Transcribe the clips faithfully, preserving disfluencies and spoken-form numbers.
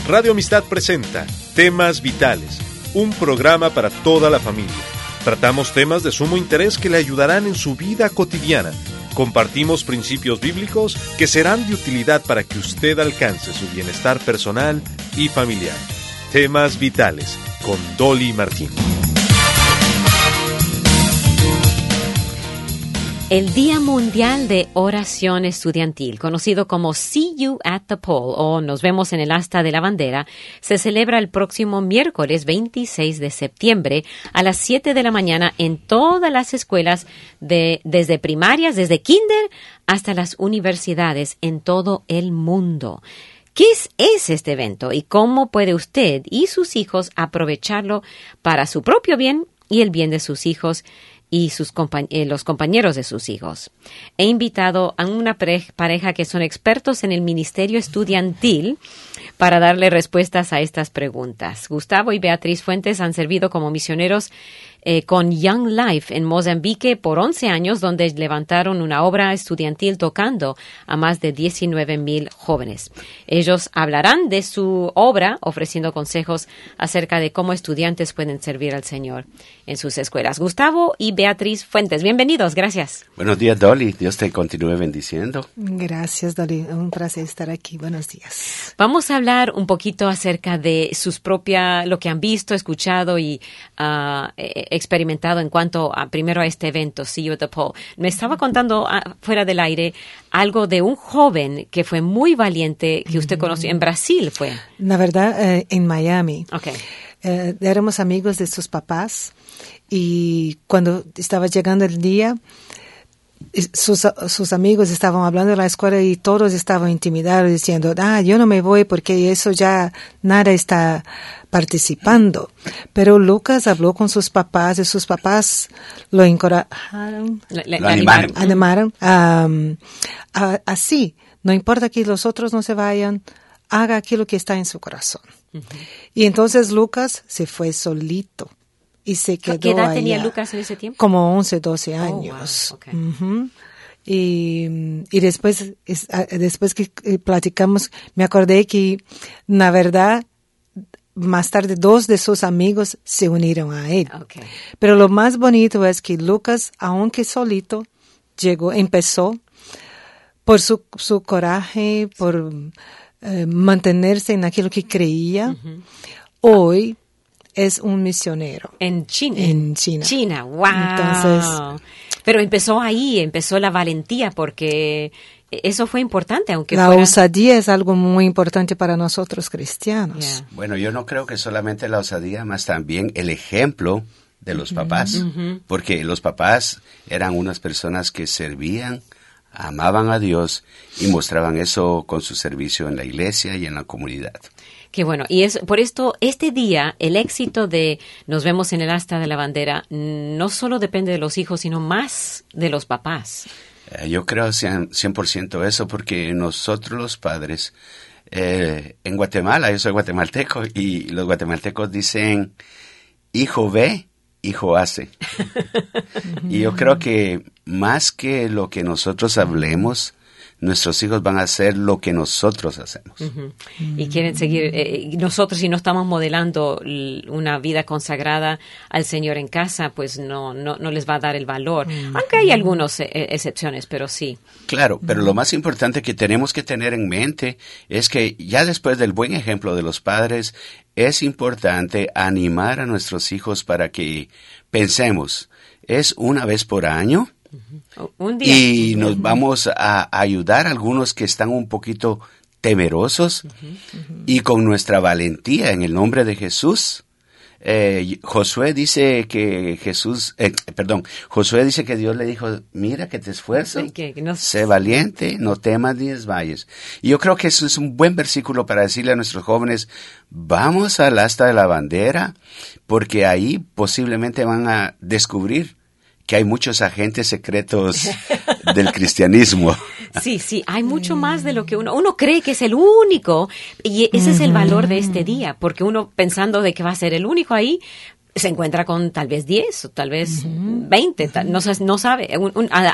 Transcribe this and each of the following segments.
Radio Amistad presenta Temas Vitales, un programa para toda la familia. Tratamos temas de sumo interés que le ayudarán en su vida cotidiana. Compartimos principios bíblicos que serán de utilidad para que usted alcance su bienestar personal y familiar. Temas Vitales, con Dolly Martín. El Día Mundial de Oración Estudiantil, conocido como See You at the Pole o Nos vemos en el asta de la bandera, se celebra el próximo miércoles veintiséis de septiembre a las siete de la mañana en todas las escuelas, de, desde primarias, desde kinder hasta las universidades en todo el mundo. ¿Qué es, es este evento y cómo puede usted y sus hijos aprovecharlo para su propio bien y el bien de sus hijos y sus compa- eh, los compañeros de sus hijos? He invitado a una pare- pareja que son expertos en el ministerio estudiantil para darle respuestas a estas preguntas. Gustavo y Beatriz Fuentes han servido como misioneros eh, con Young Life en Mozambique por once años, donde levantaron una obra estudiantil tocando a más de diecinueve mil jóvenes. Ellos hablarán de su obra, ofreciendo consejos acerca de cómo estudiantes pueden servir al Señor en sus escuelas. Gustavo y Beatriz Fuentes, bienvenidos, gracias. Buenos días, Dolly. Dios te continúe bendiciendo. Gracias, Dolly. Un placer estar aquí. Buenos días. Vamos a hablar un poquito acerca de sus propias, lo que han visto, escuchado y uh, experimentado en cuanto a, primero a este evento, See You at the Pole. Me estaba contando uh, fuera del aire algo de un joven que fue muy valiente, que usted conoció en Brasil, ¿fue? La verdad, eh, en Miami. Okay. Eh, éramos amigos de sus papás y cuando estaba llegando el día, sus, sus amigos estaban hablando de la escuela y todos estaban intimidados diciendo, ah, yo no me voy porque eso ya nada está participando. Pero Lucas habló con sus papás y sus papás lo encorajaron, Le, le, lo animaron. animaron um, a, así, no importa que los otros no se vayan, haga aquello que está en su corazón. Uh-huh. Y entonces Lucas se fue solito y se quedó ¿Qué edad allá. tenía Lucas en ese tiempo? Como once, doce años. Oh, wow. Okay. Uh-huh. Y, y después, después que platicamos, me acordé que, la verdad, más tarde dos de sus amigos se unieron a él. Okay. Pero lo más bonito es que Lucas, aunque solito, llegó, empezó por su, su coraje, por eh, mantenerse en aquello que creía. Uh-huh. Hoy es un misionero. En China. En China. China, wow. Entonces, pero empezó ahí, empezó la valentía, porque eso fue importante, aunque la fuera... osadía es algo muy importante para nosotros cristianos. Yeah. Bueno, yo no creo que solamente la osadía, más también el ejemplo de los papás, uh-huh. porque los papás eran unas personas que servían, amaban a Dios y mostraban eso con su servicio en la iglesia y en la comunidad. Qué bueno. Y es por esto, este día, el éxito de Nos vemos en el asta de la bandera no solo depende de los hijos, sino más de los papás. Eh, yo creo cien por ciento eso, porque nosotros los padres, eh, en Guatemala, yo soy guatemalteco, y los guatemaltecos dicen, hijo ve, hijo hace. Y yo creo que más que lo que nosotros hablemos, nuestros hijos van a hacer lo que nosotros hacemos. Uh-huh. Y quieren seguir, eh, nosotros si no estamos modelando una vida consagrada al Señor en casa, pues no no, no les va a dar el valor. Uh-huh. Aunque hay algunas eh, excepciones, pero sí. Claro, pero uh-huh. lo más importante que tenemos que tener en mente es que ya después del buen ejemplo de los padres, es importante animar a nuestros hijos para que pensemos, es una vez por año. Uh-huh. Un día. Y nos vamos a ayudar a algunos que están un poquito temerosos, uh-huh, uh-huh. y con nuestra valentía en el nombre de Jesús. Eh, Josué dice que Jesús, eh, perdón, Josué dice que Dios le dijo, mira que te esfuerzo, sí, que, que no... sé valiente, no temas ni desmayes. Y yo creo que eso es un buen versículo para decirle a nuestros jóvenes, vamos al asta de la bandera, porque ahí posiblemente van a descubrir que hay muchos agentes secretos del cristianismo. Sí, sí, hay mucho más de lo que uno... Uno cree que es el único, y ese es el valor de este día, porque uno pensando de que va a ser el único ahí, se encuentra con tal vez diez o tal vez veinte, tal, no, no sabe. Un, un, a, a,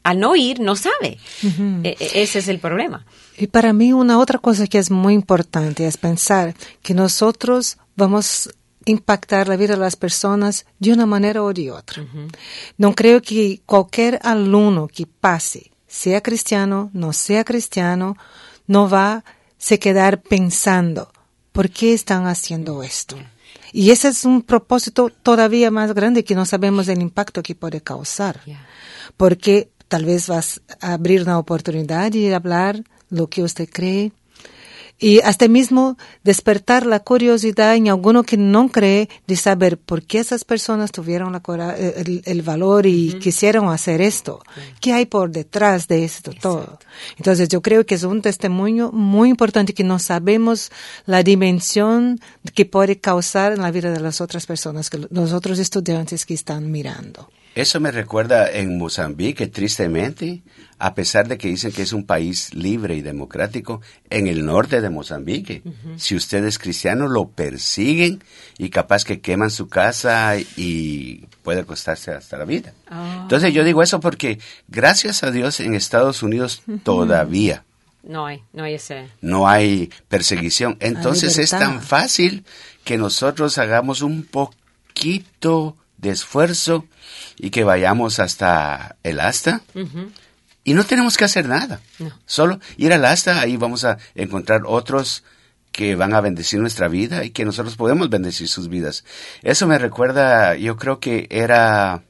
al no ir, no sabe. Uh-huh. E- ese es el problema. Y para mí una otra cosa que es muy importante es pensar que nosotros vamos a impactar la vida de las personas de una manera o de otra. Uh-huh. No creo que cualquier alumno que pase, sea cristiano, no sea cristiano, no va a se quedar pensando, ¿por qué están haciendo esto? Yeah. Y ese es un propósito todavía más grande que no sabemos el impacto que puede causar. Yeah. Porque tal vez vas a abrir una oportunidad y hablar lo que usted cree. Y hasta mismo despertar la curiosidad en alguno que no cree de saber por qué esas personas tuvieron la, el, el valor y uh-huh. quisieron hacer esto. Uh-huh. ¿Qué hay por detrás de esto Exacto. todo? Entonces yo creo que es un testimonio muy importante que no sabemos la dimensión que puede causar en la vida de las otras personas, que los otros estudiantes que están mirando. Eso me recuerda en Mozambique, tristemente, a pesar de que dicen que es un país libre y democrático, en el norte de Mozambique, uh-huh. si usted es cristiano, lo persiguen y capaz que queman su casa y puede costarse hasta la vida. Oh. Entonces yo digo eso porque, gracias a Dios, en Estados Unidos uh-huh. todavía no hay, no hay ese... no hay perseguición. Entonces es tan fácil que nosotros hagamos un poquito de esfuerzo y que vayamos hasta el asta uh-huh. y no tenemos que hacer nada. No. Solo ir al asta, ahí vamos a encontrar otros que van a bendecir nuestra vida y que nosotros podemos bendecir sus vidas. Eso me recuerda, yo creo que era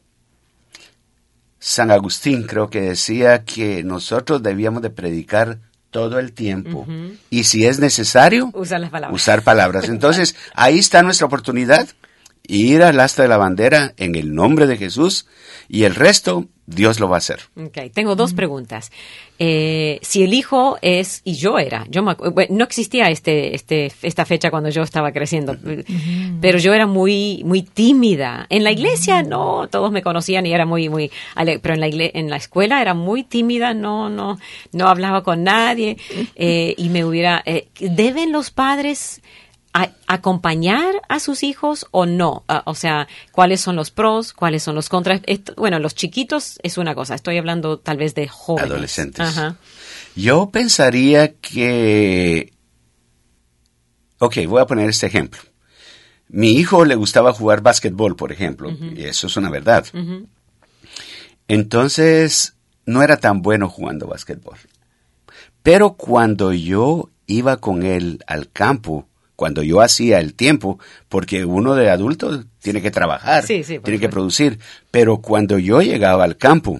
San Agustín, creo que decía que nosotros debíamos de predicar todo el tiempo uh-huh. y si es necesario, usar las palabras. Usar palabras. Entonces, ahí está nuestra oportunidad. Ir al asta de la bandera en el nombre de Jesús y el resto Dios lo va a hacer. Okay, tengo dos preguntas. Eh, si el hijo es, y yo era, yo me, bueno, no existía este, este, esta fecha cuando yo estaba creciendo, uh-huh. pero yo era muy, muy tímida. En la iglesia no, todos me conocían y era muy, muy, pero en la igle, en la escuela era muy tímida, no, no, no hablaba con nadie eh, y me hubiera, eh, ¿deben los padres A, acompañar a sus hijos o no? Uh, o sea, ¿cuáles son los pros? ¿Cuáles son los contras? Esto, bueno, los chiquitos es una cosa. Estoy hablando tal vez de jóvenes. Adolescentes. Ajá. Yo pensaría que... Ok, voy a poner este ejemplo. Mi hijo le gustaba jugar básquetbol, por ejemplo. Uh-huh. Y eso es una verdad. Uh-huh. Entonces, no era tan bueno jugando básquetbol. Pero cuando yo iba con él al campo, cuando yo hacía el tiempo, porque uno de adultos tiene que trabajar, sí, sí, tiene que producir, pero cuando yo llegaba al campo,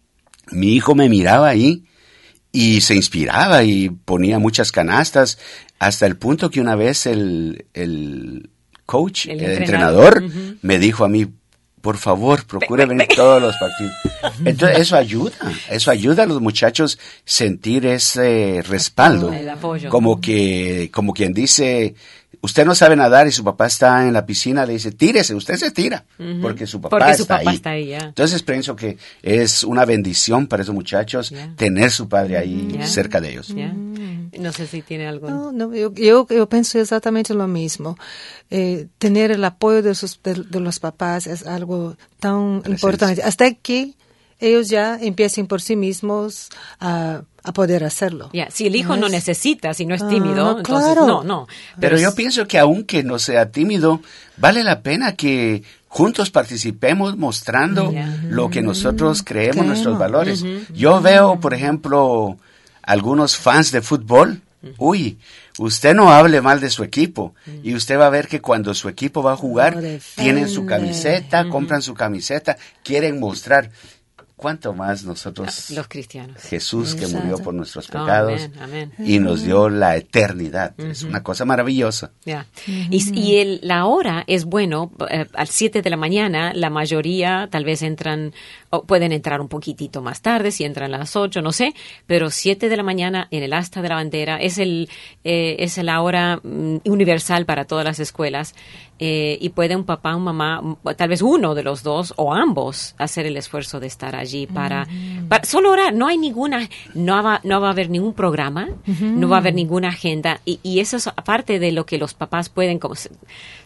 mi hijo me miraba ahí y se inspiraba y ponía muchas canastas, hasta el punto que una vez el, el coach, el, el entrenador, entrenador uh-huh. me dijo a mí, por favor, procure venir todos los partidos. Entonces, eso ayuda, eso ayuda a los muchachos sentir ese respaldo. El apoyo. Como que, como quien dice, usted no sabe nadar y su papá está en la piscina, le dice, tírese, usted se tira, uh-huh. porque su papá, porque está, su papá ahí. está ahí. Yeah. Entonces, pienso que es una bendición para esos muchachos yeah. tener su padre ahí yeah. cerca de ellos. Yeah. No sé si tiene algo. No, no, yo, yo, yo pienso exactamente lo mismo. Eh, tener el apoyo de, sus, de, de los papás es algo tan Presencia. importante. Hasta que ellos ya empiecen por sí mismos a, a poder hacerlo. Yeah. Si el hijo no, es... no necesita, si no es tímido, ah, entonces claro. no, no. Pero, Pero yo pienso que aunque no sea tímido, vale la pena que juntos participemos mostrando yeah. lo que nosotros creemos, Creemos. nuestros valores. Uh-huh. Yo veo, por ejemplo, algunos fans de fútbol, uy, usted no hable mal de su equipo y usted va a ver que cuando su equipo va a jugar, no tienen su camiseta, uh-huh. compran su camiseta, quieren mostrar. ¿Cuánto más nosotros, los cristianos, Jesús que Exacto. murió por nuestros pecados oh, amén, amén. y nos dio la eternidad? Uh-huh. Es una cosa maravillosa. Yeah. Uh-huh. Y, y el, la hora es bueno, eh, a las siete de la mañana, la mayoría tal vez entran, o pueden entrar un poquitito más tarde, si entran a las ocho, no sé, pero siete de la mañana en el asta de la bandera es, el, eh, es la hora mm, universal para todas las escuelas. Eh, y puede un papá, un mamá, tal vez uno de los dos o ambos hacer el esfuerzo de estar allí para, uh-huh. para solo orar. No hay ninguna, no va, no va a haber ningún programa, uh-huh. no va a haber ninguna agenda y, y eso es aparte de lo que los papás pueden como,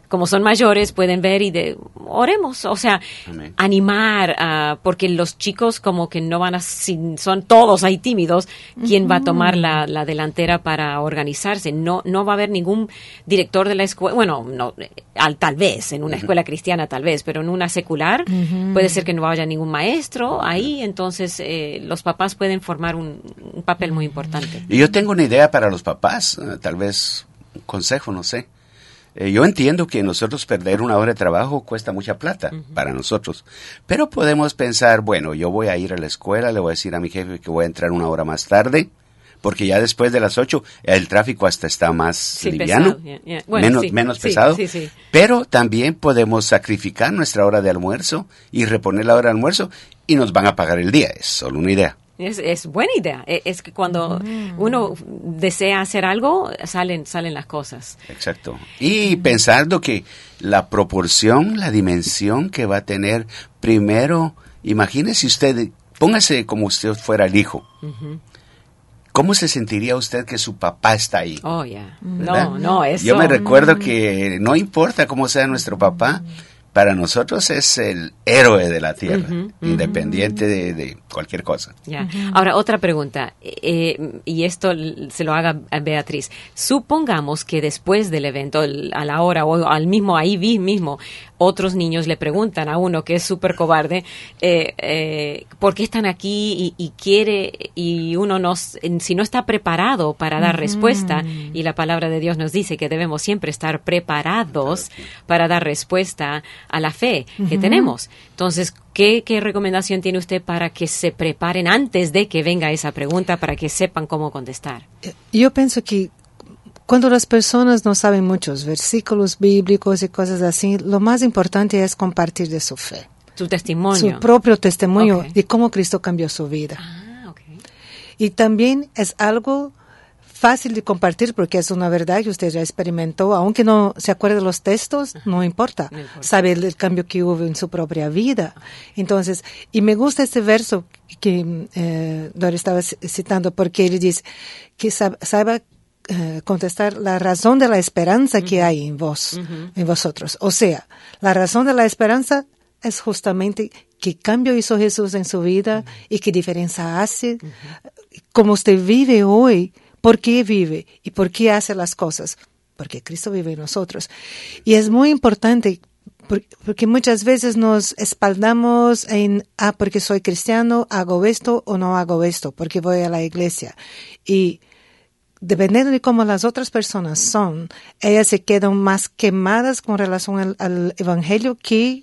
como son mayores, pueden ver y de, oremos, o sea, Amén. animar, uh, porque los chicos como que no van a, si son todos ahí tímidos, ¿quién va a tomar la, la delantera para organizarse? No, no va a haber ningún director de la escuela, bueno, no, al, tal vez, en una uh-huh. escuela cristiana tal vez, pero en una secular uh-huh. puede ser que no vaya ningún maestro ahí, entonces eh, los papás pueden formar un, un papel muy importante. Y yo tengo una idea para los papás, uh, tal vez un consejo, no sé. Eh, yo entiendo que nosotros perder una hora de trabajo cuesta mucha plata uh-huh. para nosotros, pero podemos pensar, bueno, yo voy a ir a la escuela, le voy a decir a mi jefe que voy a entrar una hora más tarde, porque ya después de las ocho el tráfico hasta está más sí, liviano, yeah, yeah. Bueno, menos, sí, menos sí, pesado, sí, sí. Pero también podemos sacrificar nuestra hora de almuerzo y reponer la hora de almuerzo y nos van a pagar el día, es solo una idea. Es, es buena idea. Es, es que cuando mm. uno desea hacer algo, salen salen las cosas. Exacto. Y mm. pensando que la proporción, la dimensión que va a tener, primero, imagínese usted, póngase como usted fuera el hijo. Uh-huh. ¿Cómo se sentiría usted que su papá está ahí? Oh, ya. Yeah. No, no, eso. Yo me recuerdo mm. que no importa cómo sea nuestro papá, para nosotros es el héroe de la tierra, uh-huh, uh-huh. independiente de, de cualquier cosa. Yeah. Uh-huh. Ahora, otra pregunta, eh, y esto se lo haga a Beatriz. Supongamos que después del evento, a la hora o al mismo, ahí mismo, otros niños le preguntan a uno que es súper cobarde, eh, eh, ¿por qué están aquí? Y, y quiere, y uno no, si no está preparado para dar uh-huh. respuesta, y la palabra de Dios nos dice que debemos siempre estar preparados para dar respuesta a la fe que uh-huh. tenemos. Entonces, ¿qué, ¿qué recomendación tiene usted para que se preparen antes de que venga esa pregunta, para que sepan cómo contestar? Yo pienso que cuando las personas no saben muchos versículos bíblicos y cosas así, lo más importante es compartir de su fe. Su testimonio. Su propio testimonio okay. de cómo Cristo cambió su vida. Ah, okay. Y también es algo fácil de compartir porque es una verdad que usted ya experimentó, aunque no se acuerde de los textos, uh-huh. no importa, no importa. Sabe el, el cambio que hubo en su propia vida. Entonces, y me gusta este verso que eh, Dora estaba citando porque él dice que sab, saiba eh, contestar la razón de la esperanza uh-huh. que hay en vos, uh-huh. en vosotros. O sea, la razón de la esperanza es justamente qué cambio hizo Jesús en su vida uh-huh. y qué diferencia hace, uh-huh. cómo usted vive hoy. ¿Por qué vive? ¿Y por qué hace las cosas? Porque Cristo vive en nosotros. Y es muy importante porque muchas veces nos espaldamos en, ah, porque soy cristiano, hago esto o no hago esto, porque voy a la iglesia. Y dependiendo de cómo las otras personas son, ellas se quedan más quemadas con relación al, al evangelio que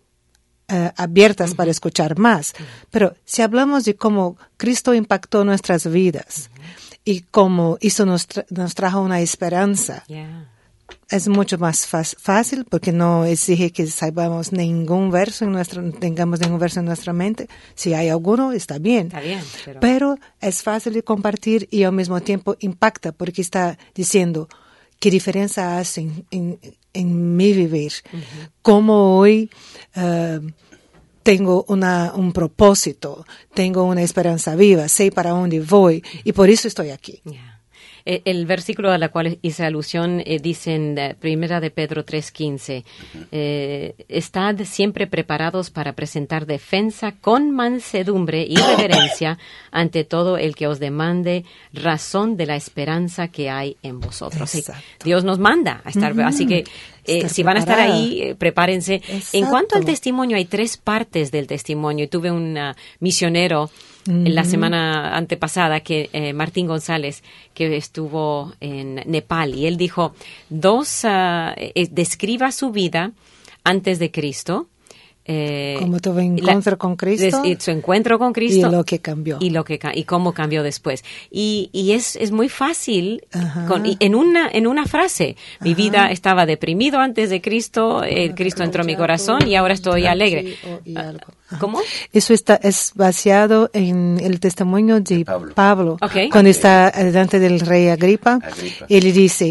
uh, abiertas uh-huh. para escuchar más. Uh-huh. Pero si hablamos de cómo Cristo impactó nuestras vidas, uh-huh. y como hizo nos, tra- nos trajo una esperanza, yeah. es mucho más f- fácil porque no exige que saibamos ningún verso en nuestra, tengamos ningún verso en nuestra mente. Si hay alguno, está bien. Está bien, pero... pero es fácil de compartir y al mismo tiempo impacta porque está diciendo qué diferencia hace en, en, en mi vivir. Uh-huh. Cómo hoy... Uh, tengo una, un propósito, tengo una esperanza viva, sé para dónde voy y por eso estoy aquí. Yeah. El, el versículo a la cual hice alusión eh, dice en uh, Primera de Pedro tres quince, eh, estad siempre preparados para presentar defensa con mansedumbre y reverencia ante todo el que os demande razón de la esperanza que hay en vosotros. Sí, Dios nos manda a estar, uh-huh. así que Eh, si van a estar ahí, eh, prepárense. Exacto. En cuanto al testimonio, hay tres partes del testimonio. Tuve un uh, misionero uh-huh. en la semana antepasada, que eh, Martín González, que estuvo en Nepal, y él dijo, dos, uh, eh, describa su vida antes de Cristo. Eh, como tuvo encuentro la, con Cristo des, su encuentro con Cristo y lo que cambió y lo que y cómo cambió después y y es es muy fácil con, y en una en una frase mi Ajá. vida estaba deprimido antes de Cristo, eh, Cristo entró en mi corazón y ahora estoy alegre. ¿Cómo? Eso está es basado en el testimonio de Pablo, Pablo okay. cuando está delante del rey Agripa. Agripa. Él dice,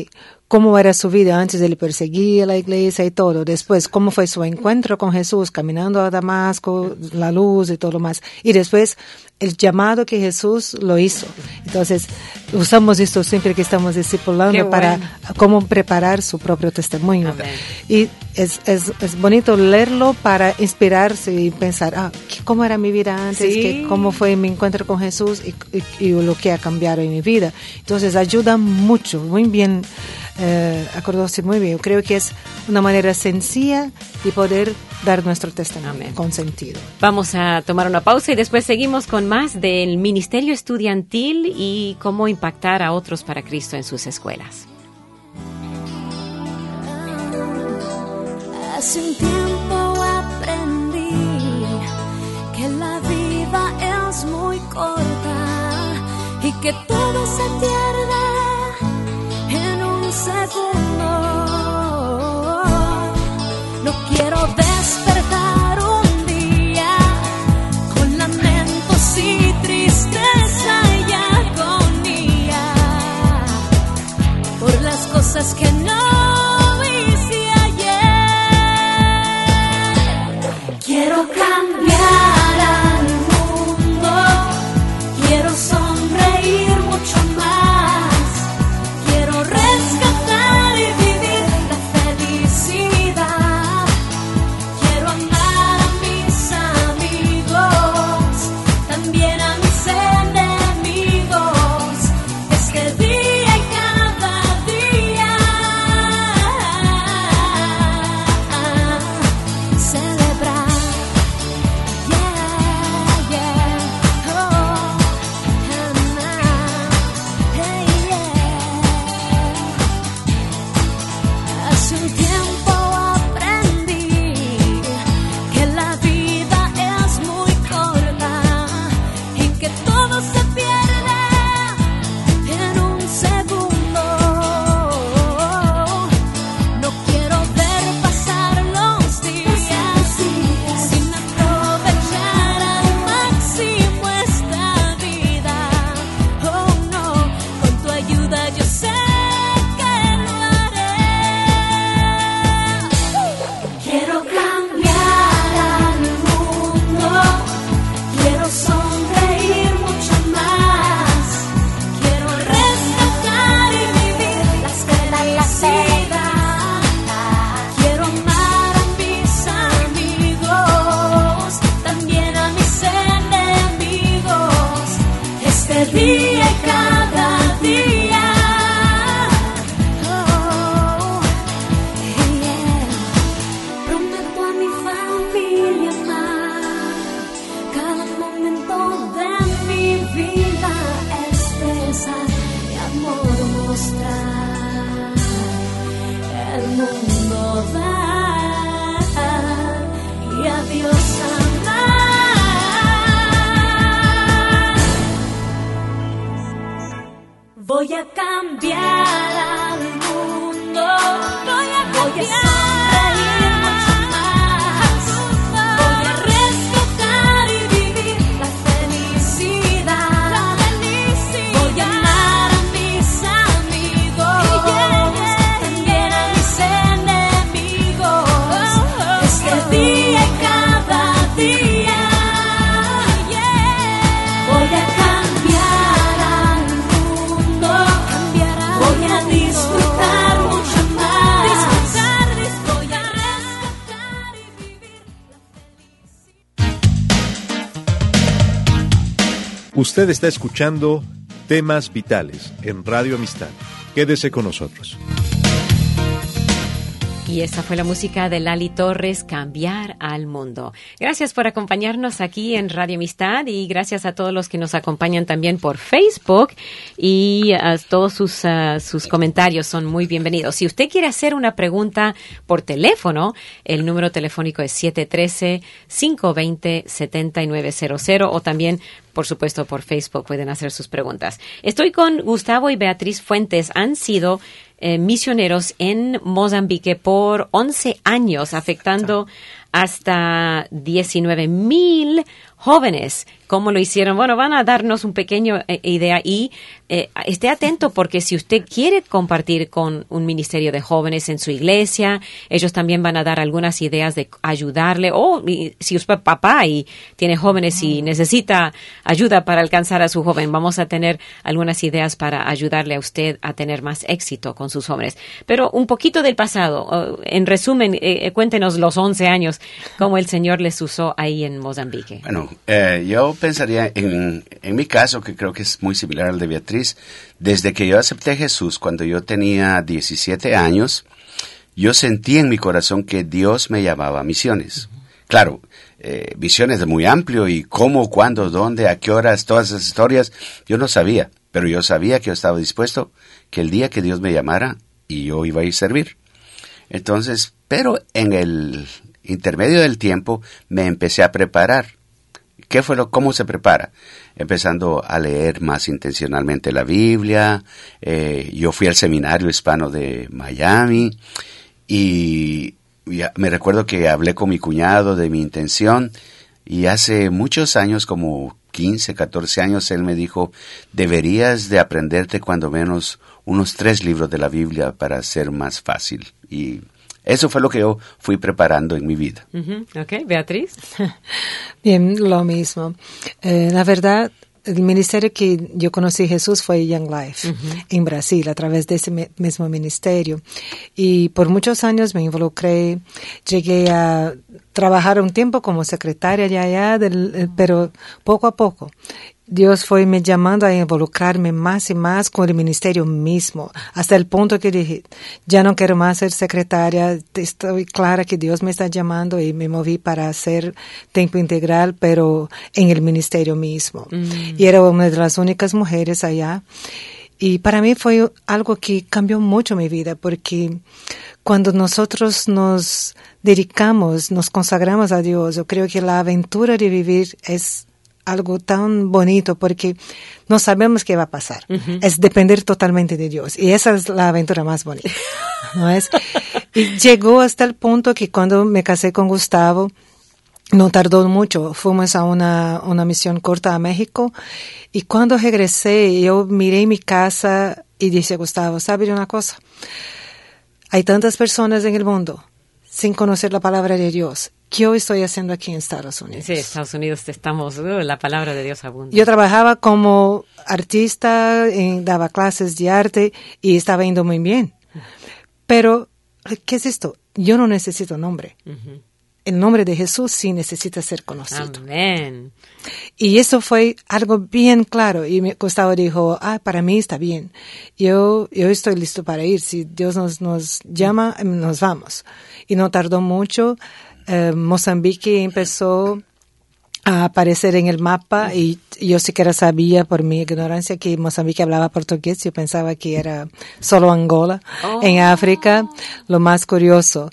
cómo era su vida antes de él perseguir la iglesia y todo. Después, cómo fue su encuentro con Jesús, caminando a Damasco, la luz y todo lo más. Y después, el llamado que Jesús lo hizo. Entonces, usamos esto siempre que estamos discipulando para cómo preparar su propio testimonio. Amén. Y es, es, es bonito leerlo para inspirarse y pensar, ah, ¿cómo era mi vida antes? Sí. ¿Qué, ¿Cómo fue mi encuentro con Jesús? Y, y, y lo que ha cambiado en mi vida. Entonces, ayuda mucho, muy bien. Eh, acordarse muy bien. Yo creo que es una manera sencilla de poder dar nuestro testimonio. Amén. Con sentido. Vamos a tomar una pausa y después seguimos con más del Ministerio Estudiantil y cómo impactar a otros para Cristo en sus escuelas. Hace un tiempo aprendí que la vida es muy corta y que todo se pierde en un segundo. No quiero despertar un día con lamentos y tristeza y agonía por las cosas que no hice ayer. Quiero cambiar al mundo, quiero sonreír mucho más. Quiero rescatar y vivir la felicidad. Quiero amar a mis amigos, también a mis enemigos, este día y cada día. Celebrar, yeah, yeah, oh, amar, hey, yeah. Hace un tiempo aprendí que la vida es muy corta y que todo se pierde en un segundo. No quiero ver pasar los días sin aprovechar al máximo esta vida. Oh no, con tu ayuda yo sé que lo haré. Quiero cambiar al mundo, quiero sonreír mucho más, quiero rescatar y vivir la felicidad. Quiero amar a mis amigos, también a mis enemigos, este día y cada día. Oh, yeah. Prometo a mi familia amar cada momento de mi vida, expresar mi amor, mostrar el mundo dar y a Dios amar. Voy a cambiar al mundo, voy a sonreír mucho más, voy a rescatar y vivir la felicidad. Voy a amar a mis amigos, también a mis enemigos, este día y cada día. Voy a cambiar al mundo, voy a disfrutar mucho más, voy a rescatar y vivir la felicidad. Usted está escuchando Temas Vitales en Radio Amistad. Quédese con nosotros. Y esa fue la música de Lali Torres, Cambiar al Mundo. Gracias por acompañarnos aquí en Radio Amistad y gracias a todos los que nos acompañan también por Facebook y uh, todos sus, uh, sus comentarios son muy bienvenidos. Si usted quiere hacer una pregunta por teléfono, el número telefónico es siete uno tres, cinco dos cero, siete nueve cero cero o también, por supuesto, por Facebook pueden hacer sus preguntas. Estoy con Gustavo y Beatriz Fuentes. Han sido Eh, misioneros en Mozambique por once años, afectando hasta diecinueve mil jóvenes cómo lo hicieron. Bueno, van a darnos un pequeño eh, idea y eh, esté atento porque si usted quiere compartir con un ministerio de jóvenes en su iglesia, ellos también van a dar algunas ideas de ayudarle. O y, si usted es papá y tiene jóvenes y necesita ayuda para alcanzar a su joven, vamos a tener algunas ideas para ayudarle a usted a tener más éxito con sus jóvenes. Pero un poquito del pasado, en resumen, eh, cuéntenos los once años, cómo el Señor les usó ahí en Mozambique. Bueno, eh, yo pensaría en, en mi caso, que creo que es muy similar al de Beatriz. Desde que yo acepté a Jesús, cuando yo tenía diecisiete años, yo sentí en mi corazón que Dios me llamaba a misiones. Claro, eh, misiones de muy amplio y cómo, cuándo, dónde, a qué horas, todas esas historias, yo no sabía. Pero yo sabía que yo estaba dispuesto, que el día que Dios me llamara, y yo iba a ir a servir. Entonces, pero en el intermedio del tiempo me empecé a preparar. ¿Qué fue lo, cómo se prepara? Empezando a leer más intencionalmente la Biblia. Eh, yo fui al seminario hispano de Miami y, y me recuerdo que hablé con mi cuñado de mi intención y hace muchos años, como quince, catorce años, él me dijo, deberías de aprenderte cuando menos unos tres libros de la Biblia para ser más fácil. Y eso fue lo que yo fui preparando en mi vida. Uh-huh. Ok, Beatriz. Bien, lo mismo. Eh, la verdad, el ministerio que yo conocí Jesús fue Young Life, uh-huh, en Brasil, a través de ese me- mismo ministerio. Y por muchos años me involucré, llegué a trabajar un tiempo como secretaria de allá, del, eh, pero poco a poco Dios fue me llamando a involucrarme más y más con el ministerio mismo, hasta el punto que dije, ya no quiero más ser secretaria, estoy clara que Dios me está llamando y me moví para hacer tiempo integral, pero en el ministerio mismo. Mm. Y era una de las únicas mujeres allá. Y para mí fue algo que cambió mucho mi vida, porque cuando nosotros nos dedicamos, nos consagramos a Dios, yo creo que la aventura de vivir es algo tan bonito porque no sabemos qué va a pasar. Uh-huh. Es depender totalmente de Dios. Y esa es la aventura más bonita, ¿no es? Y llegó hasta el punto que cuando me casé con Gustavo, no tardó mucho. Fuimos a una, una misión corta a México. Y cuando regresé, yo miré mi casa y dije, Gustavo, ¿sabe de una cosa? Hay tantas personas en el mundo sin conocer la palabra de Dios. ¿Qué yo estoy haciendo aquí en Estados Unidos? Sí, Estados Unidos estamos, uh, la palabra de Dios abunda. Yo trabajaba como artista, en, daba clases de arte y estaba yendo muy bien. Pero, ¿qué es esto? Yo no necesito nombre. Uh-huh. El nombre de Jesús sí necesita ser conocido. Amén. Y eso fue algo bien claro. Y Gustavo dijo, ah, para mí está bien. Yo, yo estoy listo para ir. Si Dios nos, nos llama, nos vamos. Y no tardó mucho. Eh, Mozambique empezó a aparecer en el mapa y yo siquiera sabía por mi ignorancia que Mozambique hablaba portugués. Yo pensaba que era solo Angola, oh, en África, lo más curioso.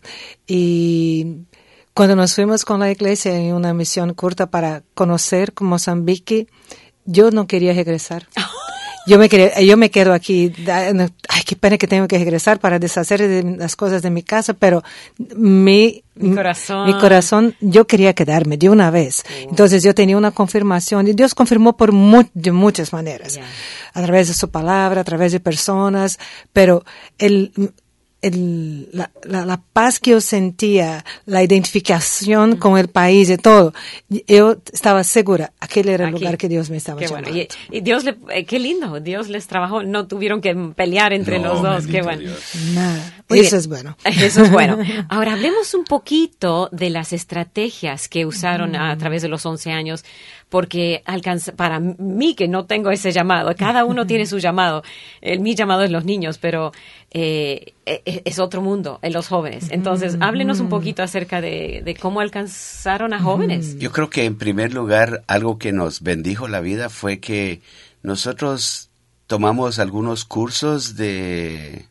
Y cuando nos fuimos con la iglesia en una misión corta para conocer Mozambique, yo no quería regresar. Yo me quería, yo me quedo aquí, ay, qué pena que tengo que regresar para deshacer de las cosas de mi casa, pero mi, mi corazón, mi corazón, yo quería quedarme de una vez. Oh. Entonces yo tenía una confirmación y Dios confirmó por mu- de muchas maneras, yeah, a través de su palabra, a través de personas, pero el, el, la, la, la paz que yo sentía, la identificación mm. con el país y todo, yo estaba segura, aquel era el Aquí. lugar que Dios me estaba qué llamando. Bueno. Y, y Dios, le, eh, qué lindo, Dios les trabajó, no tuvieron que pelear entre no, los dos, qué bueno. Dios. Nada, Muy eso bien. es bueno. Eso es bueno. Ahora hablemos un poquito de las estrategias que usaron mm. a través de los once años, porque alcanza, para mí que no tengo ese llamado, cada uno tiene su llamado, el, mi llamado es los niños, pero eh, es otro mundo, en los jóvenes. Entonces, háblenos un poquito acerca de, de cómo alcanzaron a jóvenes. Yo creo que en primer lugar, algo que nos bendijo la vida fue que nosotros tomamos algunos cursos de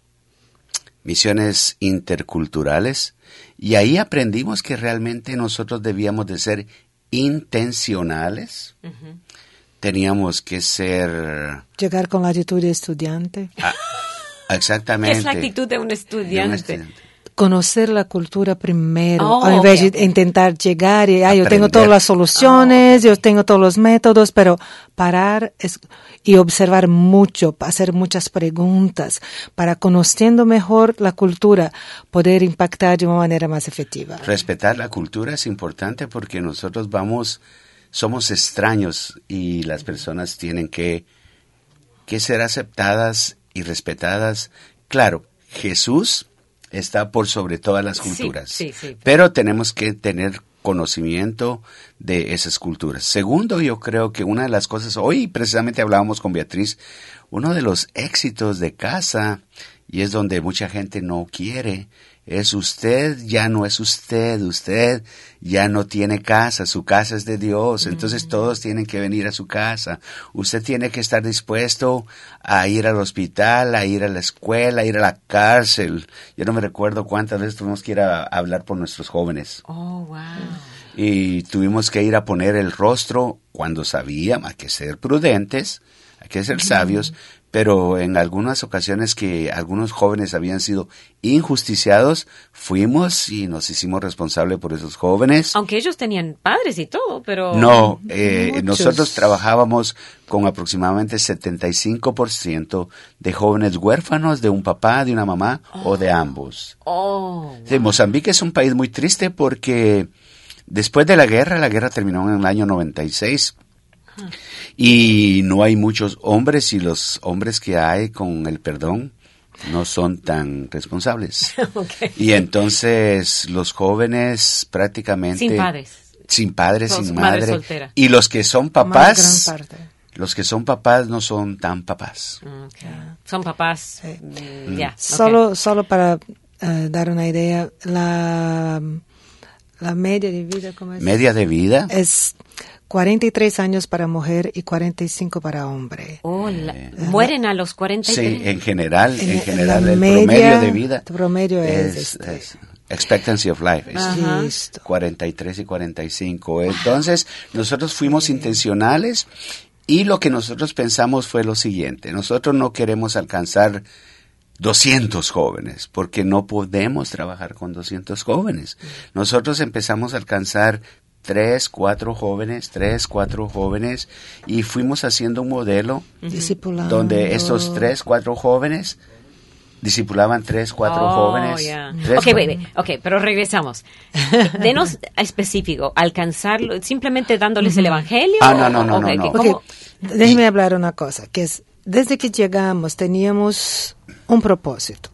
misiones interculturales y ahí aprendimos que realmente nosotros debíamos de ser intencionales. Uh-huh. Teníamos que ser... Llegar con la actitud de estudiante. Ah, exactamente. ¿Qué es la actitud de un estudiante? De un estudiante. conocer la cultura primero, Oh, en vez ok, de ok. intentar llegar y, ah, yo tengo Aprender. todas las soluciones, yo tengo todos los métodos, pero parar es, y observar mucho, hacer muchas preguntas, para conociendo mejor la cultura, poder impactar de una manera más efectiva. Respetar la cultura es importante porque nosotros vamos, somos extraños y las personas tienen que, que ser aceptadas y respetadas. Claro, Jesús está por sobre todas las Sí, culturas, sí, sí. pero tenemos que tener conocimiento de esas culturas. Segundo, yo creo que una de las cosas, hoy precisamente hablábamos con Beatriz, uno de los éxitos de casa, y es donde mucha gente no quiere, es usted ya no es usted, usted ya no tiene casa, su casa es de Dios, entonces todos tienen que venir a su casa. Usted tiene que estar dispuesto a ir al hospital, a ir a la escuela, a ir a la cárcel. Yo no me recuerdo cuántas veces tuvimos que ir a hablar por nuestros jóvenes. Oh, wow. Y tuvimos que ir a poner el rostro cuando sabíamos, hay que ser prudentes, hay que ser sabios, pero en algunas ocasiones que algunos jóvenes habían sido injusticiados, fuimos y nos hicimos responsables por esos jóvenes. Aunque ellos tenían padres y todo, pero... No, eh, Muchos. nosotros trabajábamos con aproximadamente setenta y cinco por ciento de jóvenes huérfanos de un papá, de una mamá o de ambos. Oh, Sí, Mozambique es un país muy triste porque después de la guerra, la guerra terminó en el año noventa y seis y no hay muchos hombres y los hombres que hay con el perdón no son tan responsables. ok. Y entonces los jóvenes prácticamente... Sin padres. Sin padres, Son sin madres madre. solteras. Y los que son Más papás, gran parte. los que son papás no son tan papás. Okay. Son papás. Sí. mm, Ya. ok. Solo, solo para eh, dar una idea, la, la media de vida, ¿cómo es? Media de vida. Es cuarenta y tres años para mujer y cuarenta y cinco para hombre. Oh, la- mueren a los cuarenta y tres. Sí, en general, En en la general el media, promedio de vida el promedio es, es, este. es expectancy of life es Ajá. Listo. cuarenta y tres y cuarenta y cinco. Entonces, nosotros fuimos intencionales y lo que nosotros pensamos fue lo siguiente: nosotros no queremos alcanzar doscientos jóvenes, porque no podemos trabajar con doscientos jóvenes. Nosotros empezamos a alcanzar tres, cuatro jóvenes, tres, cuatro jóvenes, y fuimos haciendo un modelo Discipulando. donde estos tres, cuatro jóvenes discipulaban tres, cuatro Oh, jóvenes. ya. Tres, Ok, wait, wait. Ok, pero regresamos. Denos específico, alcanzarlo, simplemente dándoles el evangelio. Ah, no, no, no, Ok, no, que no. ¿cómo? Ok, déjeme hablar una cosa, que es, desde que llegamos teníamos un propósito,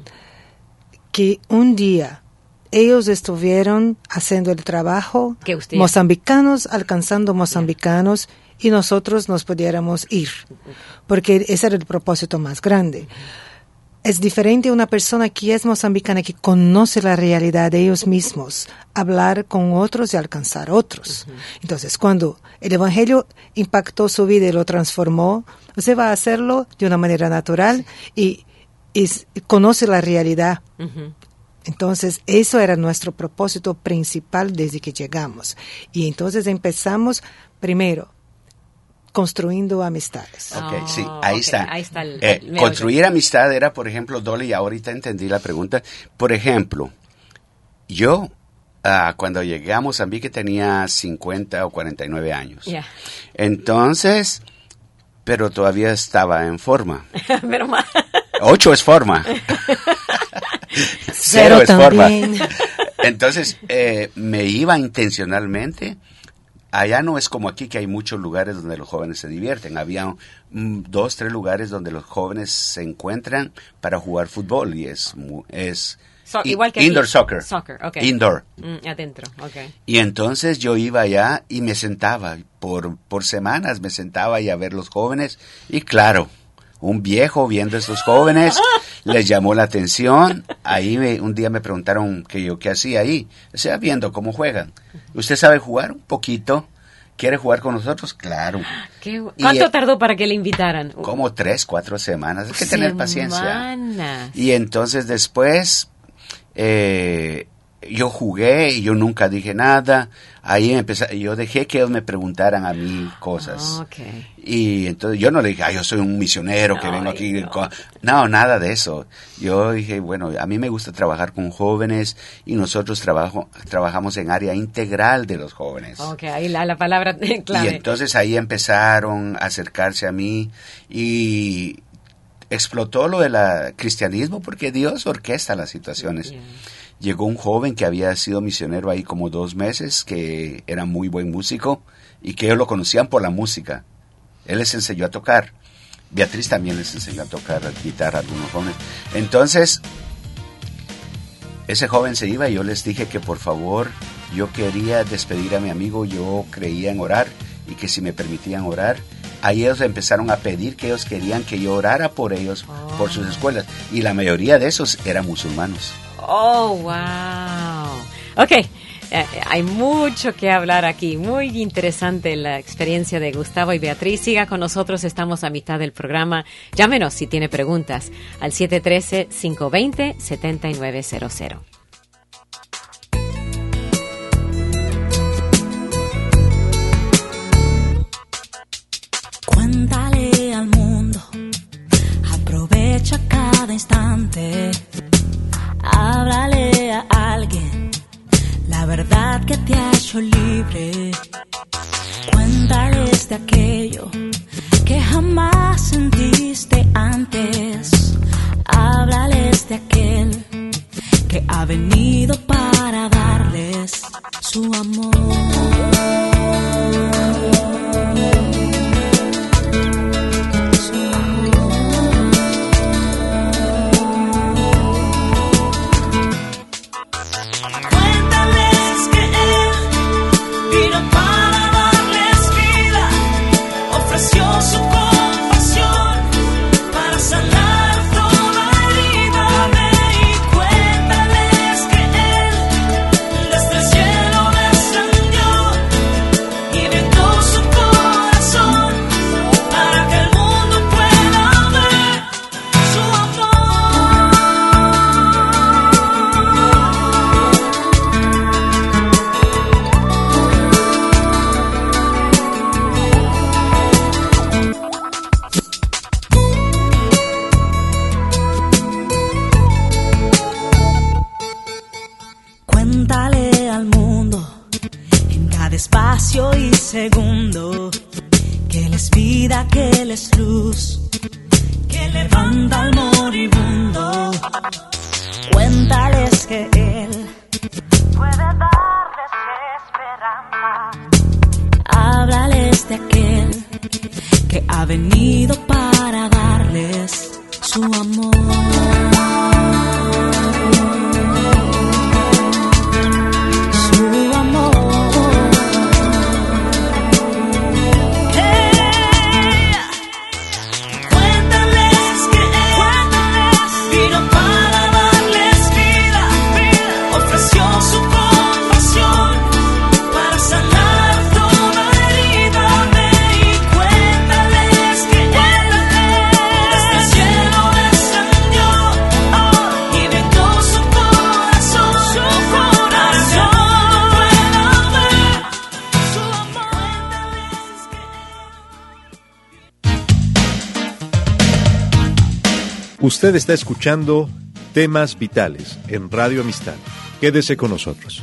que un día ellos estuvieron haciendo el trabajo, Que usted- mozambicanos alcanzando mozambicanos, y nosotros nos pudiéramos ir, porque ese era el propósito más grande. Es diferente una persona que es mozambicana, que conoce la realidad de ellos mismos, hablar con otros y alcanzar otros. Entonces, cuando el Evangelio impactó su vida y lo transformó, usted va a hacerlo de una manera natural y, y s- conoce la realidad. Ujú. Entonces, eso era nuestro propósito principal desde que llegamos. Y entonces empezamos primero construyendo amistades. Ok, Oh, sí, ahí ok, está. ahí está el- Eh, el meollo. construir amistad era, por ejemplo, Dolly, y ahorita entendí la pregunta. Por ejemplo, yo, ah, cuando llegué a Mozambique tenía cincuenta o cuarenta y nueve años. Ya. Entonces, pero todavía estaba en forma. Pero más. Ocho es forma. Cero Cero es forma. también. Entonces, eh, me iba intencionalmente. Allá no es como aquí, que hay muchos lugares donde los jóvenes se divierten. Había mm, dos, tres lugares donde los jóvenes se encuentran para jugar fútbol y es, mu- es So- i- igual que aquí. indoor soccer. Soccer, ok. Indoor. Mm, adentro, ok. Y entonces yo iba allá y me sentaba, por, por semanas me sentaba ahí a ver los jóvenes, y claro, un viejo viendo a estos jóvenes les llamó la atención. Ahí me- un día me preguntaron que yo qué hacía ahí. O sea, viendo cómo juegan. ¿Usted sabe jugar? Un poquito. ¿Quiere jugar con nosotros? Claro. Qué gu- Y, ¿Cuánto eh, tardó para que le invitaran? Como tres, cuatro semanas. Hay que tener paciencia. Semanas. Y entonces después, eh, yo jugué y yo nunca dije nada. Ahí empecé, yo dejé que ellos me preguntaran a mí cosas. Okay. Y entonces yo no le dije, ah, yo soy un misionero que Ay, vengo aquí. no. Con... no, nada de eso. Yo dije, bueno, a mí me gusta trabajar con jóvenes y nosotros trabajo, trabajamos en área integral de los jóvenes. Ok, ahí la, la palabra clave. Y entonces ahí empezaron a acercarse a mí y explotó lo del cristianismo porque Dios orquesta las situaciones. Yeah. Llegó un joven que había sido misionero ahí como dos meses, que era muy buen músico y que ellos lo conocían por la música. Él les enseñó a tocar. Beatriz también les enseñó a tocar guitarra a algunos jóvenes. Entonces, ese joven se iba y yo les dije que por favor, yo quería despedir a mi amigo, yo creía en orar y que si me permitían orar. Ahí ellos empezaron a pedir que ellos querían que yo orara por ellos, oh. por sus escuelas. Y la mayoría de esos eran musulmanes. Oh, wow. Ok, eh, hay mucho que hablar aquí. Muy interesante la experiencia de Gustavo y Beatriz. Siga con nosotros, estamos a mitad del programa. Llámenos si tiene preguntas al siete uno tres, cinco dos cero, siete nueve cero cero. Cuéntale al mundo, aprovecha cada instante. Háblale a alguien la verdad que te ha hecho libre. Cuéntales de aquello que jamás sentiste antes. Háblales de aquel que ha venido para darles su amor. Segundo, que Él es vida, que Él es luz, que levanta al moribundo. Cuéntales que Él puede darles esperanza. Háblales de aquel que ha venido para darles su amor. Usted está escuchando Temas Vitales en Radio Amistad. Quédese con nosotros.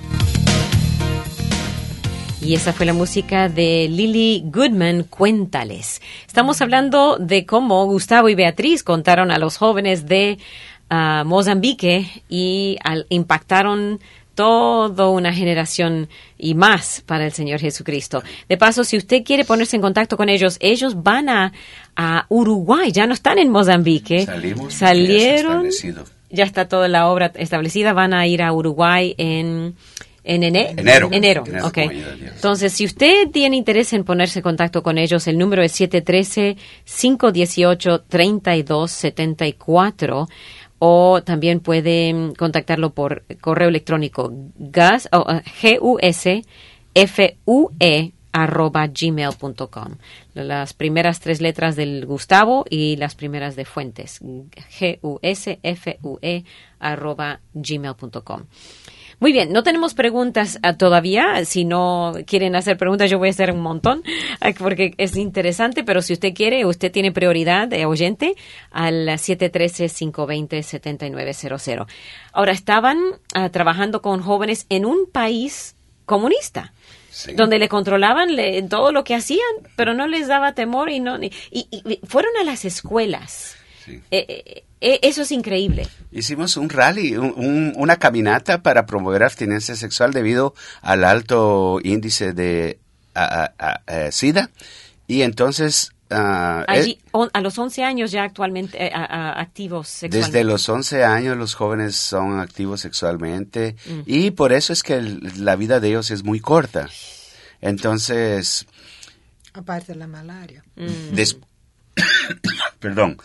Y esa fue la música de Lily Goodman, Cuéntales. Estamos hablando de cómo Gustavo y Beatriz contaron a los jóvenes de uh, Mozambique y al, impactaron toda una generación y más para el Señor Jesucristo. De paso, si usted quiere ponerse en contacto con ellos, ellos van a, a Uruguay, ya no están en Mozambique. Salimos, salieron, ya, ya está toda la obra establecida, van a ir a Uruguay en... En ene- enero. Enero, enero ok. Entonces, si usted tiene interés en ponerse en contacto con ellos, el número es siete uno tres, cinco uno ocho, tres dos siete cuatro o también puede contactarlo por correo electrónico gus, oh, uh, G U S F U E arroba gmail punto com. Las primeras tres letras del Gustavo y las primeras de Fuentes. G U S F U E arroba gmail punto com. Muy bien, no tenemos preguntas uh, todavía. Si no quieren hacer preguntas, yo voy a hacer un montón, uh, porque es interesante, pero si usted quiere, usted tiene prioridad, eh, oyente, al siete uno tres, cinco dos cero, siete nueve cero cero. Ahora, estaban uh, trabajando con jóvenes en un país comunista. Sí. Donde le controlaban le, todo lo que hacían, pero no les daba temor y no y, y, y fueron a las escuelas. Sí. Eh, eh, eh, eso es increíble. Hicimos un rally, un, un, una caminata para promover abstinencia sexual debido al alto índice de a, a, a, a SIDA. Y entonces... Uh, Allí, on, a los once años ya actualmente eh, a, a, activos sexualmente. Desde los once años los jóvenes son activos sexualmente mm. y por eso es que el, la vida de ellos es muy corta. Entonces... Aparte de la malaria. Mm. Des, perdón.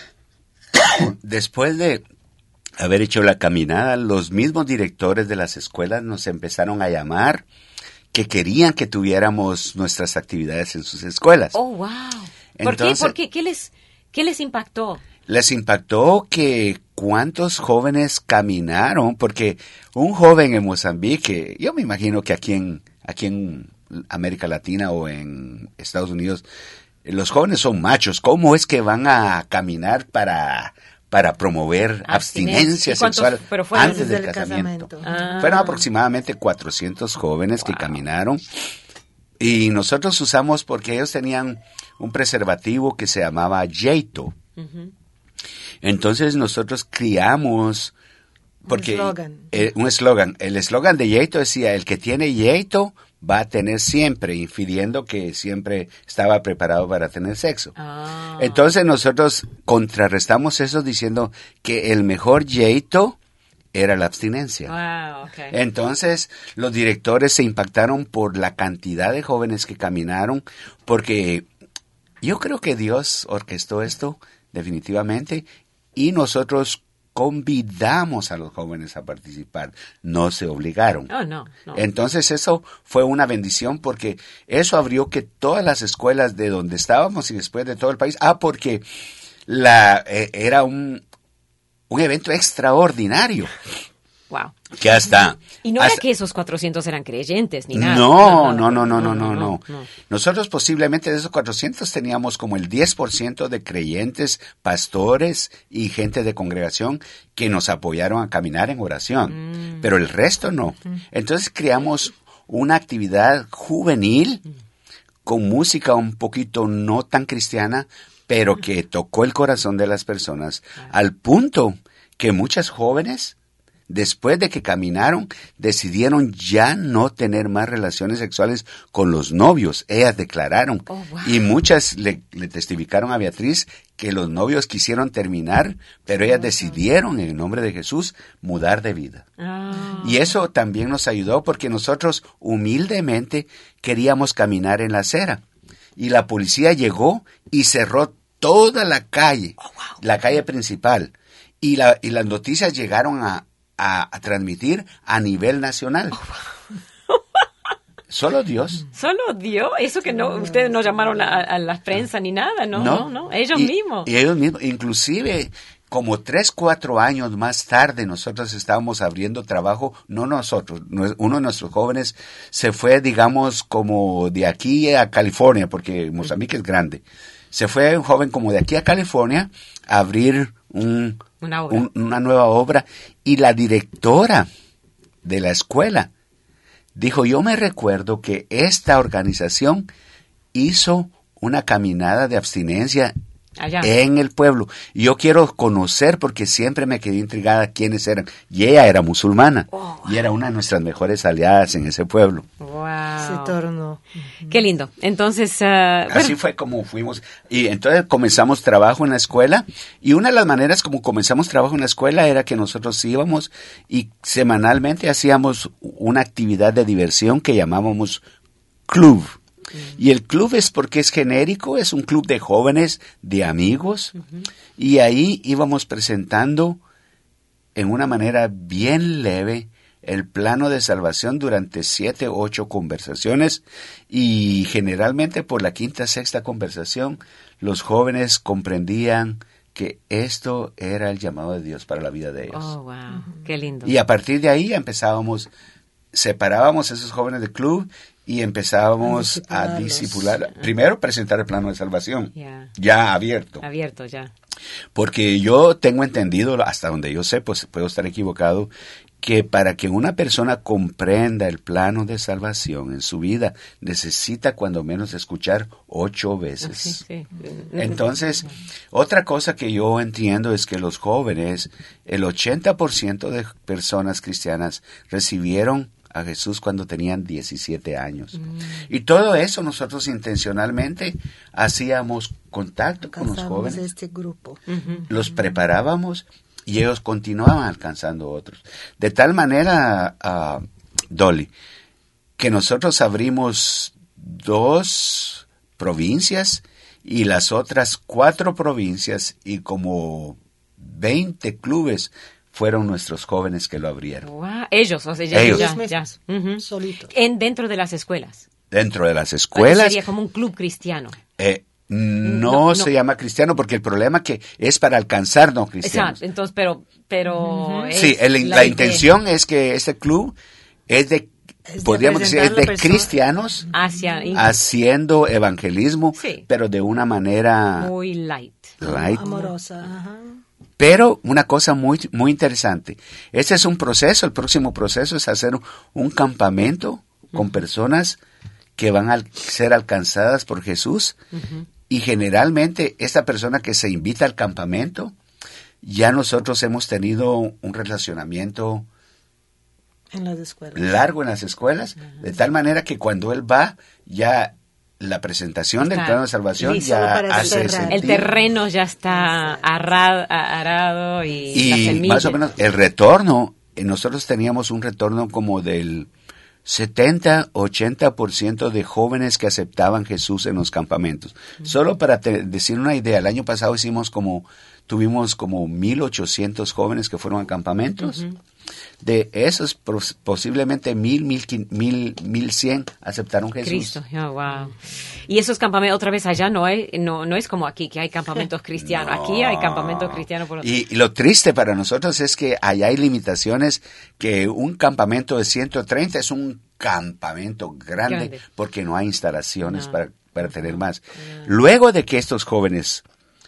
Después de haber hecho la caminada, los mismos directores de las escuelas nos empezaron a llamar que querían que tuviéramos nuestras actividades en sus escuelas. Oh, wow. ¿Por Entonces, qué? ¿Por qué? ¿Qué les, qué les impactó? Les impactó que cuántos jóvenes caminaron, porque un joven en Mozambique, yo me imagino que aquí en, aquí en América Latina o en Estados Unidos, los jóvenes son machos. ¿Cómo es que van a caminar para... para promover abstinencia, abstinencia sexual antes del, del casamiento? casamiento. Ah. Fueron aproximadamente cuatrocientos jóvenes wow. que caminaron y nosotros usamos porque ellos tenían un preservativo que se llamaba Yeito. Uh-huh. Entonces nosotros criamos porque un eslogan. Eh, un eslogan. El eslogan de Yeito decía, el que tiene Yeito va a tener siempre, infiriendo que siempre estaba preparado para tener sexo. Ah. Entonces nosotros contrarrestamos eso diciendo que el mejor yeito era la abstinencia. Wow, okay. Entonces los directores se impactaron por la cantidad de jóvenes que caminaron, porque yo creo que Dios orquestó esto definitivamente y nosotros convidamos a los jóvenes a participar, no se obligaron. Oh, no, no. Entonces eso fue una bendición porque eso abrió que todas las escuelas de donde estábamos y después de todo el país, ah, porque la eh, era un, un evento extraordinario. Wow. Que hasta... Y no hasta, era que esos cuatrocientos eran creyentes ni nada. No, no, no, no, no, no, no, no. no. Nosotros posiblemente de esos cuatrocientos teníamos como el diez por ciento de creyentes, pastores y gente de congregación que nos apoyaron a caminar en oración. Mm. Pero el resto no. Mm. Entonces creamos una actividad juvenil mm. con música un poquito no tan cristiana, pero que tocó el corazón de las personas ah. al punto que muchas jóvenes... después de que caminaron, decidieron ya no tener más relaciones sexuales con los novios. Ellas declararon. Oh, wow. Y muchas le, le testificaron a Beatriz que los novios quisieron terminar, pero ellas decidieron, en el nombre de Jesús, mudar de vida. Oh. Y eso también nos ayudó porque nosotros humildemente queríamos caminar en la acera. Y la policía llegó y cerró toda la calle, oh, wow. la calle principal. Y, la, y las noticias llegaron a A, a transmitir a nivel nacional. Oh. Solo Dios. Solo Dios. Eso que no, ustedes no llamaron a, a la prensa ni nada, ¿no? No, no, no. Ellos y, mismos. Y ellos mismos. Inclusive, como tres, cuatro años más tarde, nosotros estábamos abriendo trabajo, no nosotros, uno de nuestros jóvenes se fue, digamos, como de aquí a California, porque Mozambique es grande. Se fue un joven como de aquí a California a abrir un... Una, obra. Un, una nueva obra, y la directora de la escuela dijo, yo me recuerdo que esta organización hizo una caminada de abstinencia allá en el pueblo. Yo quiero conocer porque siempre me quedé intrigada quiénes eran. Y ella era musulmana. Oh, wow. Y era una de nuestras mejores aliadas en ese pueblo. Wow. Se tornó. Qué lindo. Entonces, uh, así bueno. fue como fuimos. Y entonces comenzamos trabajo en la escuela. Y una de las maneras como comenzamos trabajo en la escuela era que nosotros íbamos y semanalmente hacíamos una actividad de diversión que llamábamos club. Y el club es porque es genérico, es un club de jóvenes, de amigos, uh-huh. y ahí íbamos presentando en una manera bien leve el plano de salvación durante siete, ocho conversaciones, y generalmente por la quinta, sexta conversación los jóvenes comprendían que esto era el llamado de Dios para la vida de ellos. Oh, wow. Qué lindo. Y a partir de ahí empezábamos, separábamos a esos jóvenes del club y empezábamos a A discipular. discipularlos. Primero presentar el plano de salvación, Ya. ya abierto. Abierto ya. Porque yo tengo entendido, hasta donde yo sé, pues puedo estar equivocado, que para que una persona comprenda el plano de salvación en su vida, necesita cuando menos escuchar ocho veces. Sí, sí. Entonces, otra cosa que yo entiendo es que los jóvenes, el ochenta por ciento de personas cristianas recibieron a Jesús cuando tenían diecisiete años. Mm. Y todo eso nosotros intencionalmente hacíamos contacto con los jóvenes. Este grupo. Uh-huh. Los preparábamos y ellos continuaban alcanzando otros. De tal manera, uh, Dolly, que nosotros abrimos dos provincias y las otras cuatro provincias y como veinte clubes fueron nuestros jóvenes que lo abrieron. Wow. Ellos, o sea, ya, ellos. ya, ya. Uh-huh. Solitos. En, dentro de las escuelas. Dentro de las escuelas. Sería como un club cristiano. Eh, no, No, no. se llama cristiano porque el problema que es para alcanzar no cristianos. Exacto, entonces, pero... pero Uh-huh. es Sí, el, la, idea. intención es que este club es de, Es de podríamos decir, es presentar de la persona. cristianos Hacia... haciendo evangelismo, Sí. pero de una manera Muy light. light. Amorosa. Ajá. Pero una cosa muy, muy interesante, este es un proceso, el próximo proceso es hacer un, un campamento con personas que van a ser alcanzadas por Jesús. Uh-huh. Y generalmente esta persona que se invita al campamento, ya nosotros hemos tenido un relacionamiento En las escuelas. largo en las escuelas, uh-huh. de tal manera que cuando él va, ya la presentación Está del plano de salvación listo ya para hace cerrar. sentido. El terreno ya está arrado, arado y, Y la semilla. más o menos el retorno, eh, nosotros teníamos un retorno como del setenta, ochenta por ciento de jóvenes que aceptaban Jesús en los campamentos. Uh-huh. Solo para te, decir una idea, el año pasado hicimos como, tuvimos como mil ochocientos jóvenes que fueron a campamentos. Uh-huh. De esos, posiblemente mil, mil, mil, mil cien aceptaron Jesús. Cristo, oh, wow. Y esos campamentos, otra vez allá, no hay, no, no es como aquí, que hay campamentos cristianos. No. Aquí hay campamentos cristianos. Por... Y, y lo triste para nosotros es que allá hay limitaciones, que un campamento de ciento treinta es un campamento grande, grande. Porque no hay instalaciones no. para, para tener más. No. Luego de que estos jóvenes...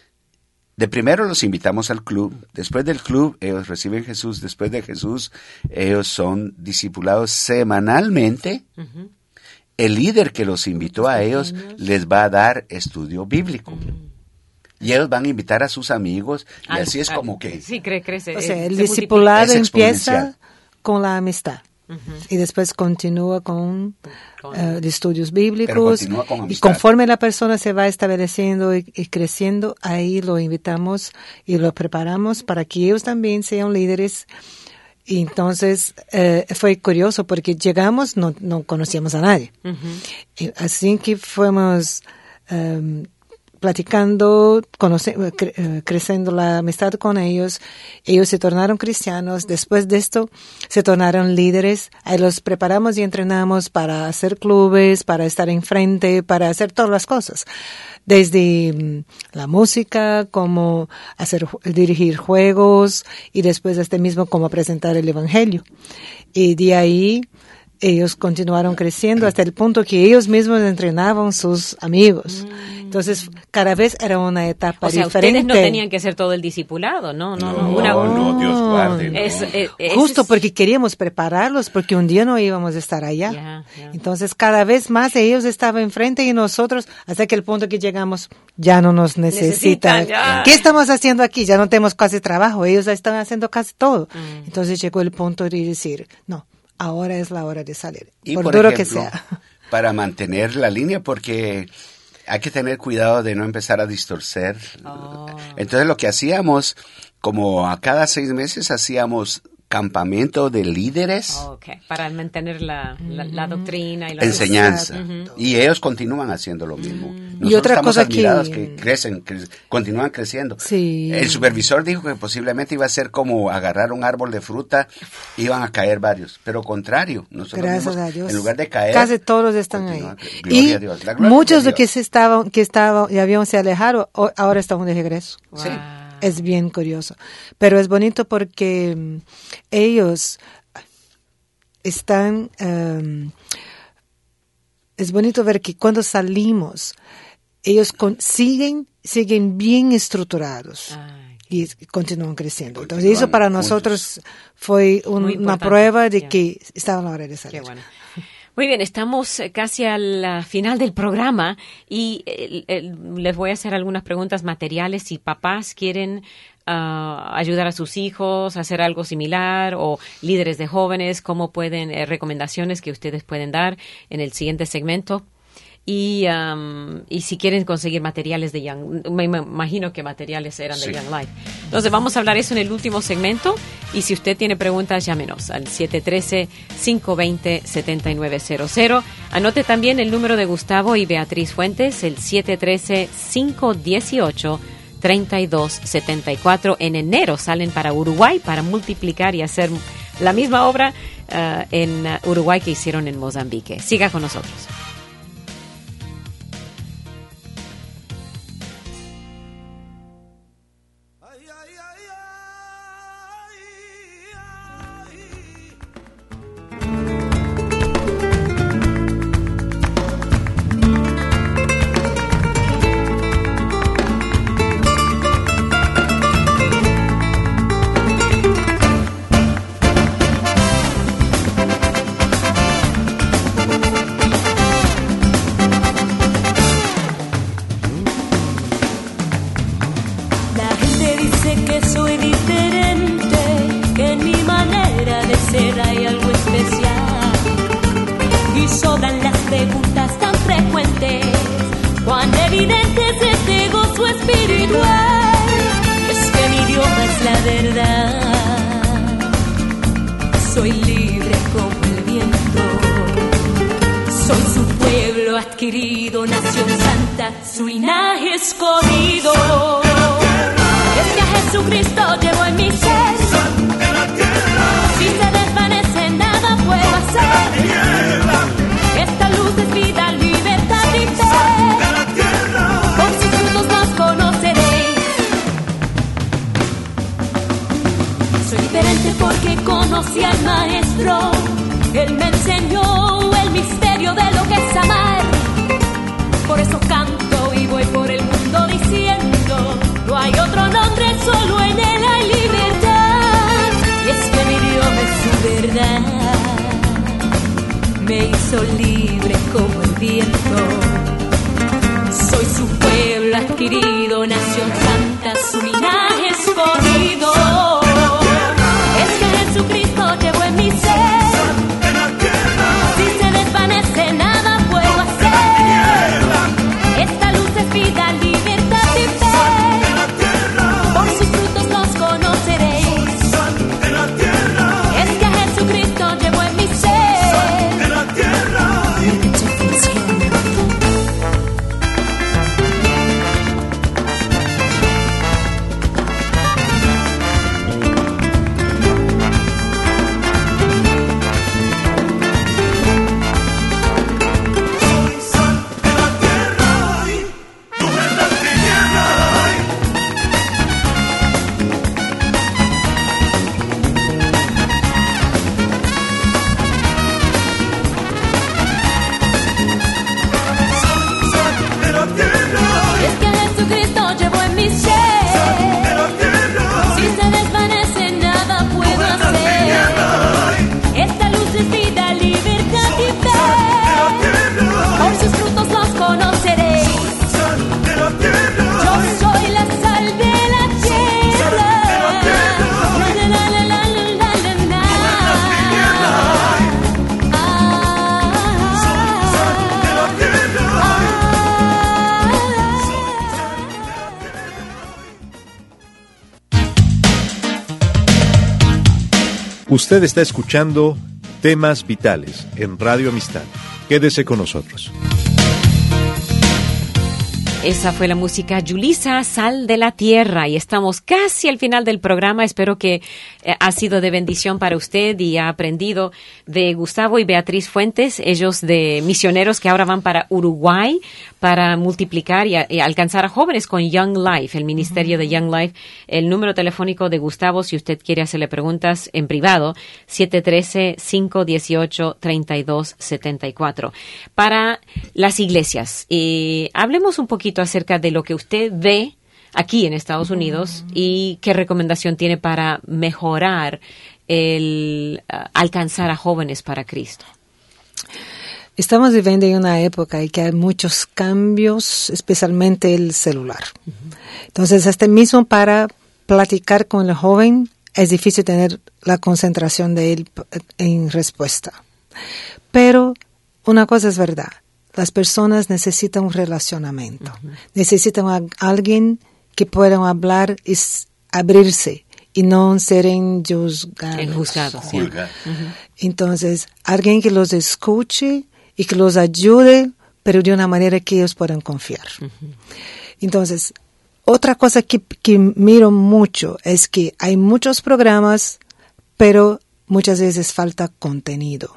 De primero los invitamos al club, después del club ellos reciben Jesús, después de Jesús ellos son discipulados semanalmente. Uh-huh. El líder que los invitó a ellos les va a dar estudio bíblico. Uh-huh. Y ellos van a invitar a sus amigos y al, así es como al, que... Sí, cree, crece. O sea, eh, el discipulado empieza con la amistad. Uh-huh. Y después continúa con, con uh, estudios bíblicos. Con y conforme la persona se va estableciendo y, y creciendo, ahí lo invitamos y lo preparamos para que ellos también sean líderes. Y entonces eh, fue curioso porque llegamos, no, no conocíamos a nadie. Uh-huh. Y así que fuimos... Um, platicando, conoce, cre, creciendo la amistad con ellos, ellos se tornaron cristianos, después de esto se tornaron líderes, ahí los preparamos y entrenamos para hacer clubes, para estar enfrente, para hacer todas las cosas, desde um, la música, como hacer, dirigir juegos y después este mismo como presentar el evangelio. Y de ahí ellos continuaron creciendo hasta el punto que ellos mismos entrenaban sus amigos. Entonces, cada vez era una etapa o sea, diferente. Ustedes no tenían que hacer todo el discipulado, ¿no? No, no, no, una, no Dios guarde. No. Es, es, es, Justo porque queríamos prepararlos, porque un día no íbamos a estar allá. Yeah, yeah. Entonces, cada vez más ellos estaban enfrente y nosotros, hasta que el punto que llegamos, ya no nos necesitan. necesitan ¿Qué estamos haciendo aquí? Ya no tenemos casi trabajo. Ellos están haciendo casi todo. Mm. Entonces, llegó el punto de decir, no. Ahora es la hora de salir, y por, por duro ejemplo, que sea. Para mantener la línea, porque hay que tener cuidado de no empezar a distorcer. Oh. Entonces lo que hacíamos, como a cada seis meses hacíamos campamento de líderes. Oh, okay. Para mantener la, la, la doctrina y la enseñanza. Uh-huh. Y ellos continúan haciendo lo mismo. Uh-huh. Nosotros y otra estamos cosa admirados que... que crecen, que continúan creciendo. Sí. El supervisor dijo que posiblemente iba a ser como agarrar un árbol de fruta, iban a caer varios, pero contrario. Nosotros Gracias vimos, a Dios. En lugar de caer, casi todos están ahí. Gloria y a Dios. La gloria muchos de de que se estaban, que estaban y habían se alejaron, ahora están de regreso. Wow. Sí. Es bien curioso. Pero es bonito porque um, ellos están... Um, es bonito ver que cuando salimos, ellos con, siguen, siguen bien estructurados. Ay, y continúan creciendo. Entonces, continúan eso para nosotros juntos. Fue un, una prueba de yeah. que estaba a la hora de salir. Qué bueno. Muy bien, estamos casi al final del programa y eh, eh, les voy a hacer algunas preguntas materiales. Si papás quieren uh, ayudar a sus hijos a hacer algo similar o líderes de jóvenes, ¿cómo pueden, eh, recomendaciones que ustedes pueden dar en el siguiente segmento? Y, um, y si quieren conseguir materiales de Young, me imagino que materiales eran sí. de Young Life. Entonces vamos a hablar eso en el último segmento y si usted tiene preguntas, llámenos al siete uno tres, cinco dos cero, siete nueve cero cero. Anote también el número de Gustavo y Beatriz Fuentes, el siete uno tres, cinco uno ocho, tres dos siete cuatro. En enero salen para Uruguay para multiplicar y hacer la misma obra uh, en Uruguay que hicieron en Mozambique. Siga con nosotros. Usted está escuchando Temas Vitales en Radio Amistad. Quédese con nosotros. Esa fue la música Yulisa, Sal de la Tierra, y estamos casi al final del programa. Espero que eh, ha sido de bendición para usted y ha aprendido de Gustavo y Beatriz Fuentes, ellos de misioneros que ahora van para Uruguay para multiplicar y, a, y alcanzar a jóvenes con Young Life, el ministerio uh-huh. de Young Life. El número telefónico de Gustavo, si usted quiere hacerle preguntas en privado, siete uno tres, cinco uno ocho, tres dos siete cuatro. Para las iglesias, eh, hablemos un poquito acerca de lo que usted ve aquí en Estados Unidos uh-huh. y qué recomendación tiene para mejorar el uh, alcanzar a jóvenes para Cristo. Estamos viviendo en una época en que hay muchos cambios, especialmente el celular. Uh-huh. Entonces, este mismo para platicar con el joven es difícil tener la concentración de él en respuesta. Pero una cosa es verdad. Las personas necesitan un relacionamiento. Uh-huh. Necesitan a alguien que puedan hablar y s- abrirse y no ser juzgados. Juzgados, sí. Uh-huh. Entonces, alguien que los escuche y que los ayude, pero de una manera que ellos puedan confiar. Uh-huh. Entonces, otra cosa que, que miro mucho es que hay muchos programas, pero muchas veces falta contenido.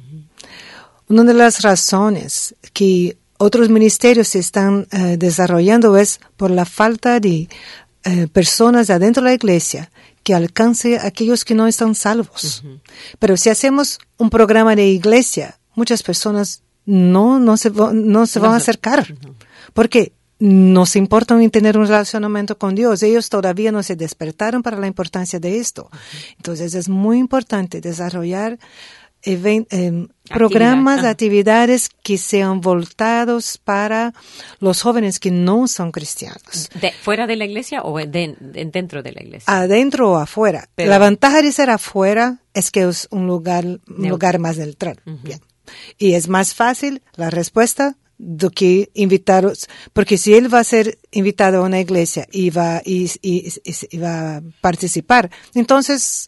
Una de las razones que otros ministerios se están uh, desarrollando es por la falta de uh, personas adentro de la iglesia que alcance a aquellos que no están salvos. Uh-huh. Pero si hacemos un programa de iglesia, muchas personas no, no se, no se van a acercar. Uh-huh. Porque no se importan en tener un relacionamiento con Dios. Ellos todavía no se despertaron para la importancia de esto. Uh-huh. Entonces es muy importante desarrollar Even, eh, programas, actividades que sean voltados para los jóvenes que no son cristianos. De, ¿Fuera de la iglesia o de, de, dentro de la iglesia? Adentro o afuera. Pero, la ventaja de ser afuera es que es un lugar, un lugar más neutral. Uh-huh. Bien. Y es más fácil la respuesta de que invitaros, porque si él va a ser invitado a una iglesia y va, y, y, y, y va a participar, entonces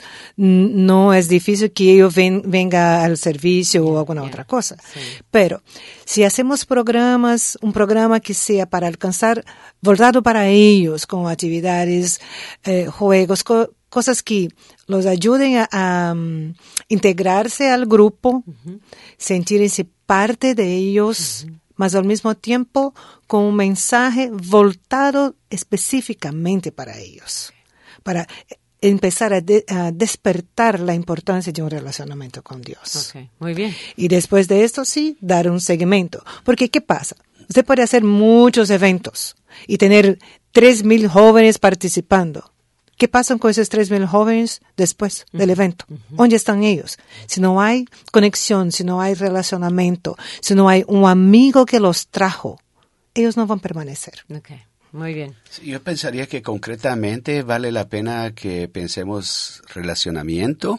no es difícil que ellos ven, venga al servicio o alguna yeah. otra cosa. Sí. Pero si hacemos programas, un programa que sea para alcanzar, voltado para ellos, como actividades, eh, juegos, co- cosas que los ayuden a, a um, integrarse al grupo, uh-huh. sentirse parte de ellos, uh-huh. mas al mismo tiempo con un mensaje voltado específicamente para ellos, para empezar a, de, a despertar la importancia de un relacionamiento con Dios. Okay, muy bien. Y después de esto, sí, dar un seguimiento. Porque, ¿qué pasa? Usted puede hacer muchos eventos y tener tres mil jóvenes participando. ¿Qué pasa con esos tres mil jóvenes después uh-huh. del evento? Uh-huh. ¿Dónde están ellos? Si no hay conexión, si no hay relacionamiento, si no hay un amigo que los trajo, ellos no van a permanecer. Okay. Muy bien. Yo pensaría que concretamente vale la pena que pensemos relacionamiento.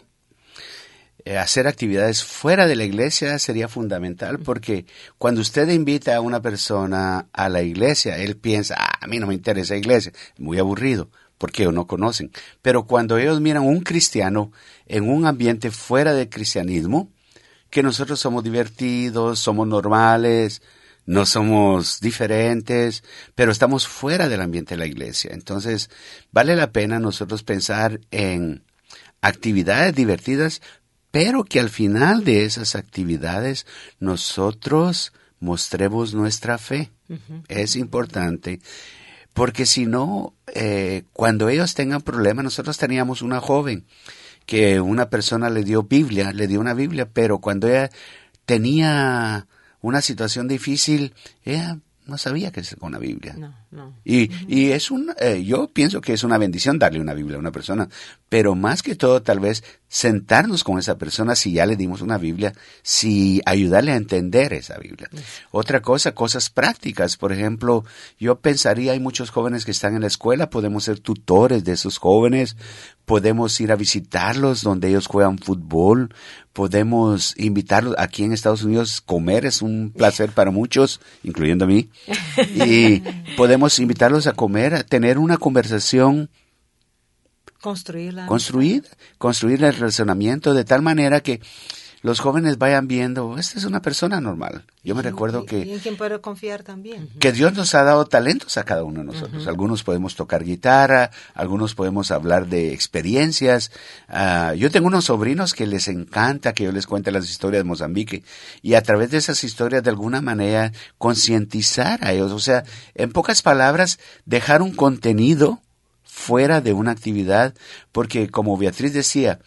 Eh, hacer actividades fuera de la iglesia sería fundamental porque cuando usted invita a una persona a la iglesia, él piensa, ah, a mí no me interesa la iglesia, muy aburrido. Porque ellos no conocen. Pero cuando ellos miran un cristiano en un ambiente fuera del cristianismo, que nosotros somos divertidos, somos normales, no somos diferentes, pero estamos fuera del ambiente de la iglesia. Entonces, vale la pena nosotros pensar en actividades divertidas, pero que al final de esas actividades nosotros mostremos nuestra fe. Uh-huh. Es importante. Porque si no, eh, cuando ellos tengan problemas, nosotros teníamos una joven que una persona le dio Biblia, le dio una Biblia, pero cuando ella tenía una situación difícil, ella no sabía qué es una Biblia. No, no. Y, uh-huh. y es un, eh, yo pienso que es una bendición darle una Biblia a una persona, pero más que todo tal vez sentarnos con esa persona si ya le dimos una Biblia, si ayudarle a entender esa Biblia. Uh-huh. Otra cosa, cosas prácticas, por ejemplo, yo pensaría hay muchos jóvenes que están en la escuela, podemos ser tutores de esos jóvenes, podemos ir a visitarlos donde ellos juegan fútbol, podemos invitarlos aquí en Estados Unidos, comer es un placer para muchos, incluyendo a mí, y podemos invitarlos a comer, a tener una conversación Construirla. construir, construir el relacionamiento de tal manera que los jóvenes vayan viendo, esta es una persona normal. Yo me recuerdo y, que... Y en quien puedo confiar también. Que Dios nos ha dado talentos a cada uno de nosotros. Uh-huh. Algunos podemos tocar guitarra, algunos podemos hablar de experiencias. Uh, yo tengo unos sobrinos que les encanta que yo les cuente las historias de Mozambique y a través de esas historias de alguna manera concientizar a ellos. O sea, en pocas palabras, dejar un contenido fuera de una actividad, porque como Beatriz decía,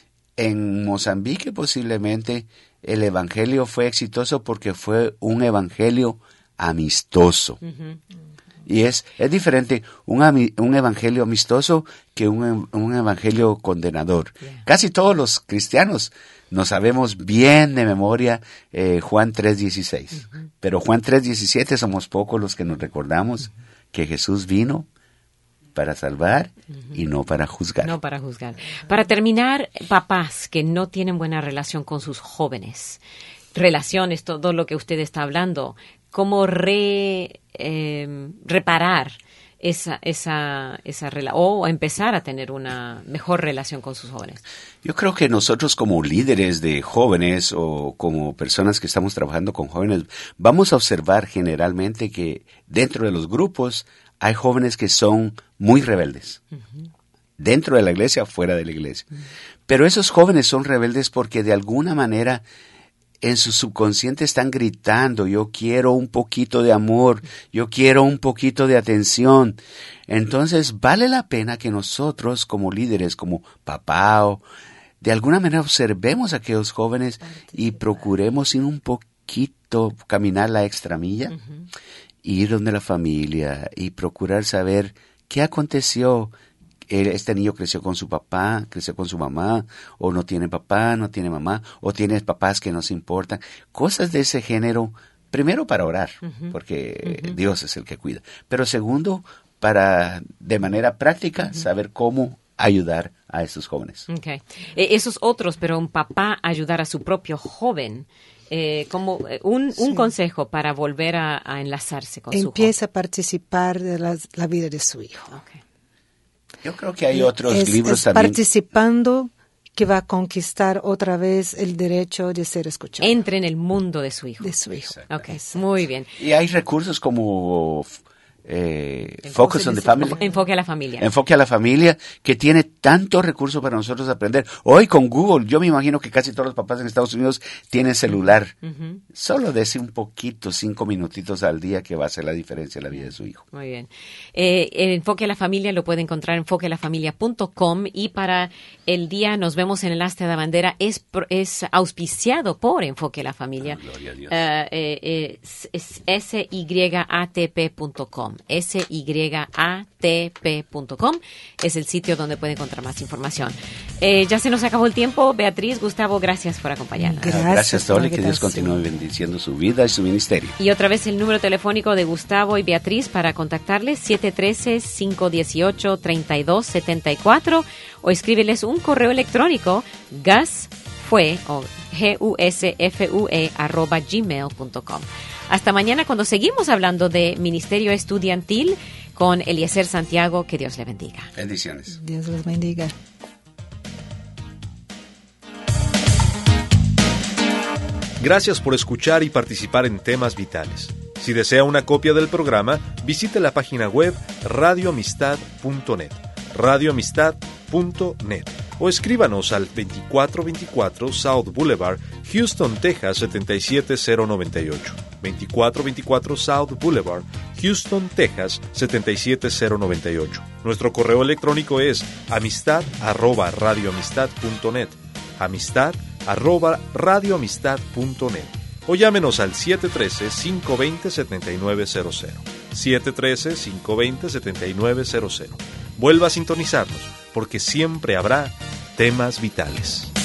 en Mozambique posiblemente el evangelio fue exitoso porque fue un evangelio amistoso. Uh-huh. Y es, es diferente un, ami, un evangelio amistoso que un, un evangelio condenador. Yeah. Casi todos los cristianos nos sabemos bien de memoria eh, Juan tres dieciséis. Uh-huh. Pero Juan tres diecisiete somos pocos los que nos recordamos uh-huh. que Jesús vino para salvar uh-huh. y no para juzgar. No para juzgar. Para terminar, papás que no tienen buena relación con sus jóvenes, relaciones, todo lo que usted está hablando, ¿cómo re, eh, reparar esa esa esa rela- o empezar a tener una mejor relación con sus jóvenes? Yo creo que nosotros como líderes de jóvenes o como personas que estamos trabajando con jóvenes, vamos a observar generalmente que dentro de los grupos hay jóvenes que son muy rebeldes, uh-huh. dentro de la iglesia, fuera de la iglesia. Uh-huh. Pero esos jóvenes son rebeldes porque de alguna manera en su subconsciente están gritando, yo quiero un poquito de amor, yo quiero un poquito de atención. Entonces vale la pena que nosotros como líderes, como papá, o, de alguna manera observemos a aquellos jóvenes y procuremos ir un poquito, caminar la extra milla. Uh-huh. Ir donde la familia y procurar saber qué aconteció. Este niño creció con su papá, creció con su mamá, o no tiene papá, no tiene mamá, o tiene papás que no se importan. Cosas de ese género, primero para orar, uh-huh. porque uh-huh. Dios es el que cuida. Pero segundo, para de manera práctica uh-huh. saber cómo ayudar a esos jóvenes. Okay. Eh, esos otros, pero un papá ayudar a su propio joven. Eh, como un, un sí. consejo para volver a, a enlazarse con Empieza su joven. Empieza a participar de la, la vida de su hijo. Okay. Yo creo que hay otros es, libros es también. Participando que va a conquistar otra vez el derecho de ser escuchado. Entre en el mundo de su hijo. De su hijo. Okay. Muy bien. Y hay recursos como... Eh, Focus on the Family. Enfoque a la familia. Enfoque a la familia, que tiene tantos recursos para nosotros aprender. Hoy con Google, yo me imagino que casi todos los papás en Estados Unidos tienen celular. Uh-huh. Solo dese un poquito, cinco minutitos al día, que va a hacer la diferencia en la vida de su hijo. Muy bien. Eh, el Enfoque a la Familia lo puede encontrar en enfoque a la familia punto com, y para el día nos vemos en el Asta de la Bandera. Es, es auspiciado por Enfoque a la Familia. Oh, gloria a Dios. Uh, eh, eh, es S Y A T P punto com. S Y A T P punto com es el sitio donde puede encontrar más información. Eh, ya se nos acabó el tiempo. Beatriz, Gustavo, gracias por acompañarnos. Gracias, gracias Dolly, que Dios continúe bendiciendo su vida y su ministerio. Y otra vez el número telefónico de Gustavo y Beatriz para contactarles, siete uno tres, cinco uno ocho, tres dos siete cuatro, o escríbeles un correo electrónico, gasfue o G U S F U E arroba gmail punto com. Hasta mañana, cuando seguimos hablando de ministerio estudiantil con Eliezer Santiago. Que Dios le bendiga. Bendiciones. Dios les bendiga. Gracias por escuchar y participar en Temas Vitales. Si desea una copia del programa, visite la página web radio amistad punto net, radio amistad punto net, o escríbanos al veinticuatro veinticuatro South Boulevard, Houston, Texas setenta y siete cero noventa y ocho. veinticuatro veinticuatro South Boulevard, Houston, Texas setenta y siete cero noventa y ocho. Nuestro correo electrónico es amistad arroba radio amistad punto net, amistad arroba radio amistad punto net, o llámenos al siete uno tres, cinco dos cero, siete nueve cero cero, siete uno tres, cinco dos cero, siete nueve cero cero. Vuelva a sintonizarnos, porque siempre habrá temas vitales.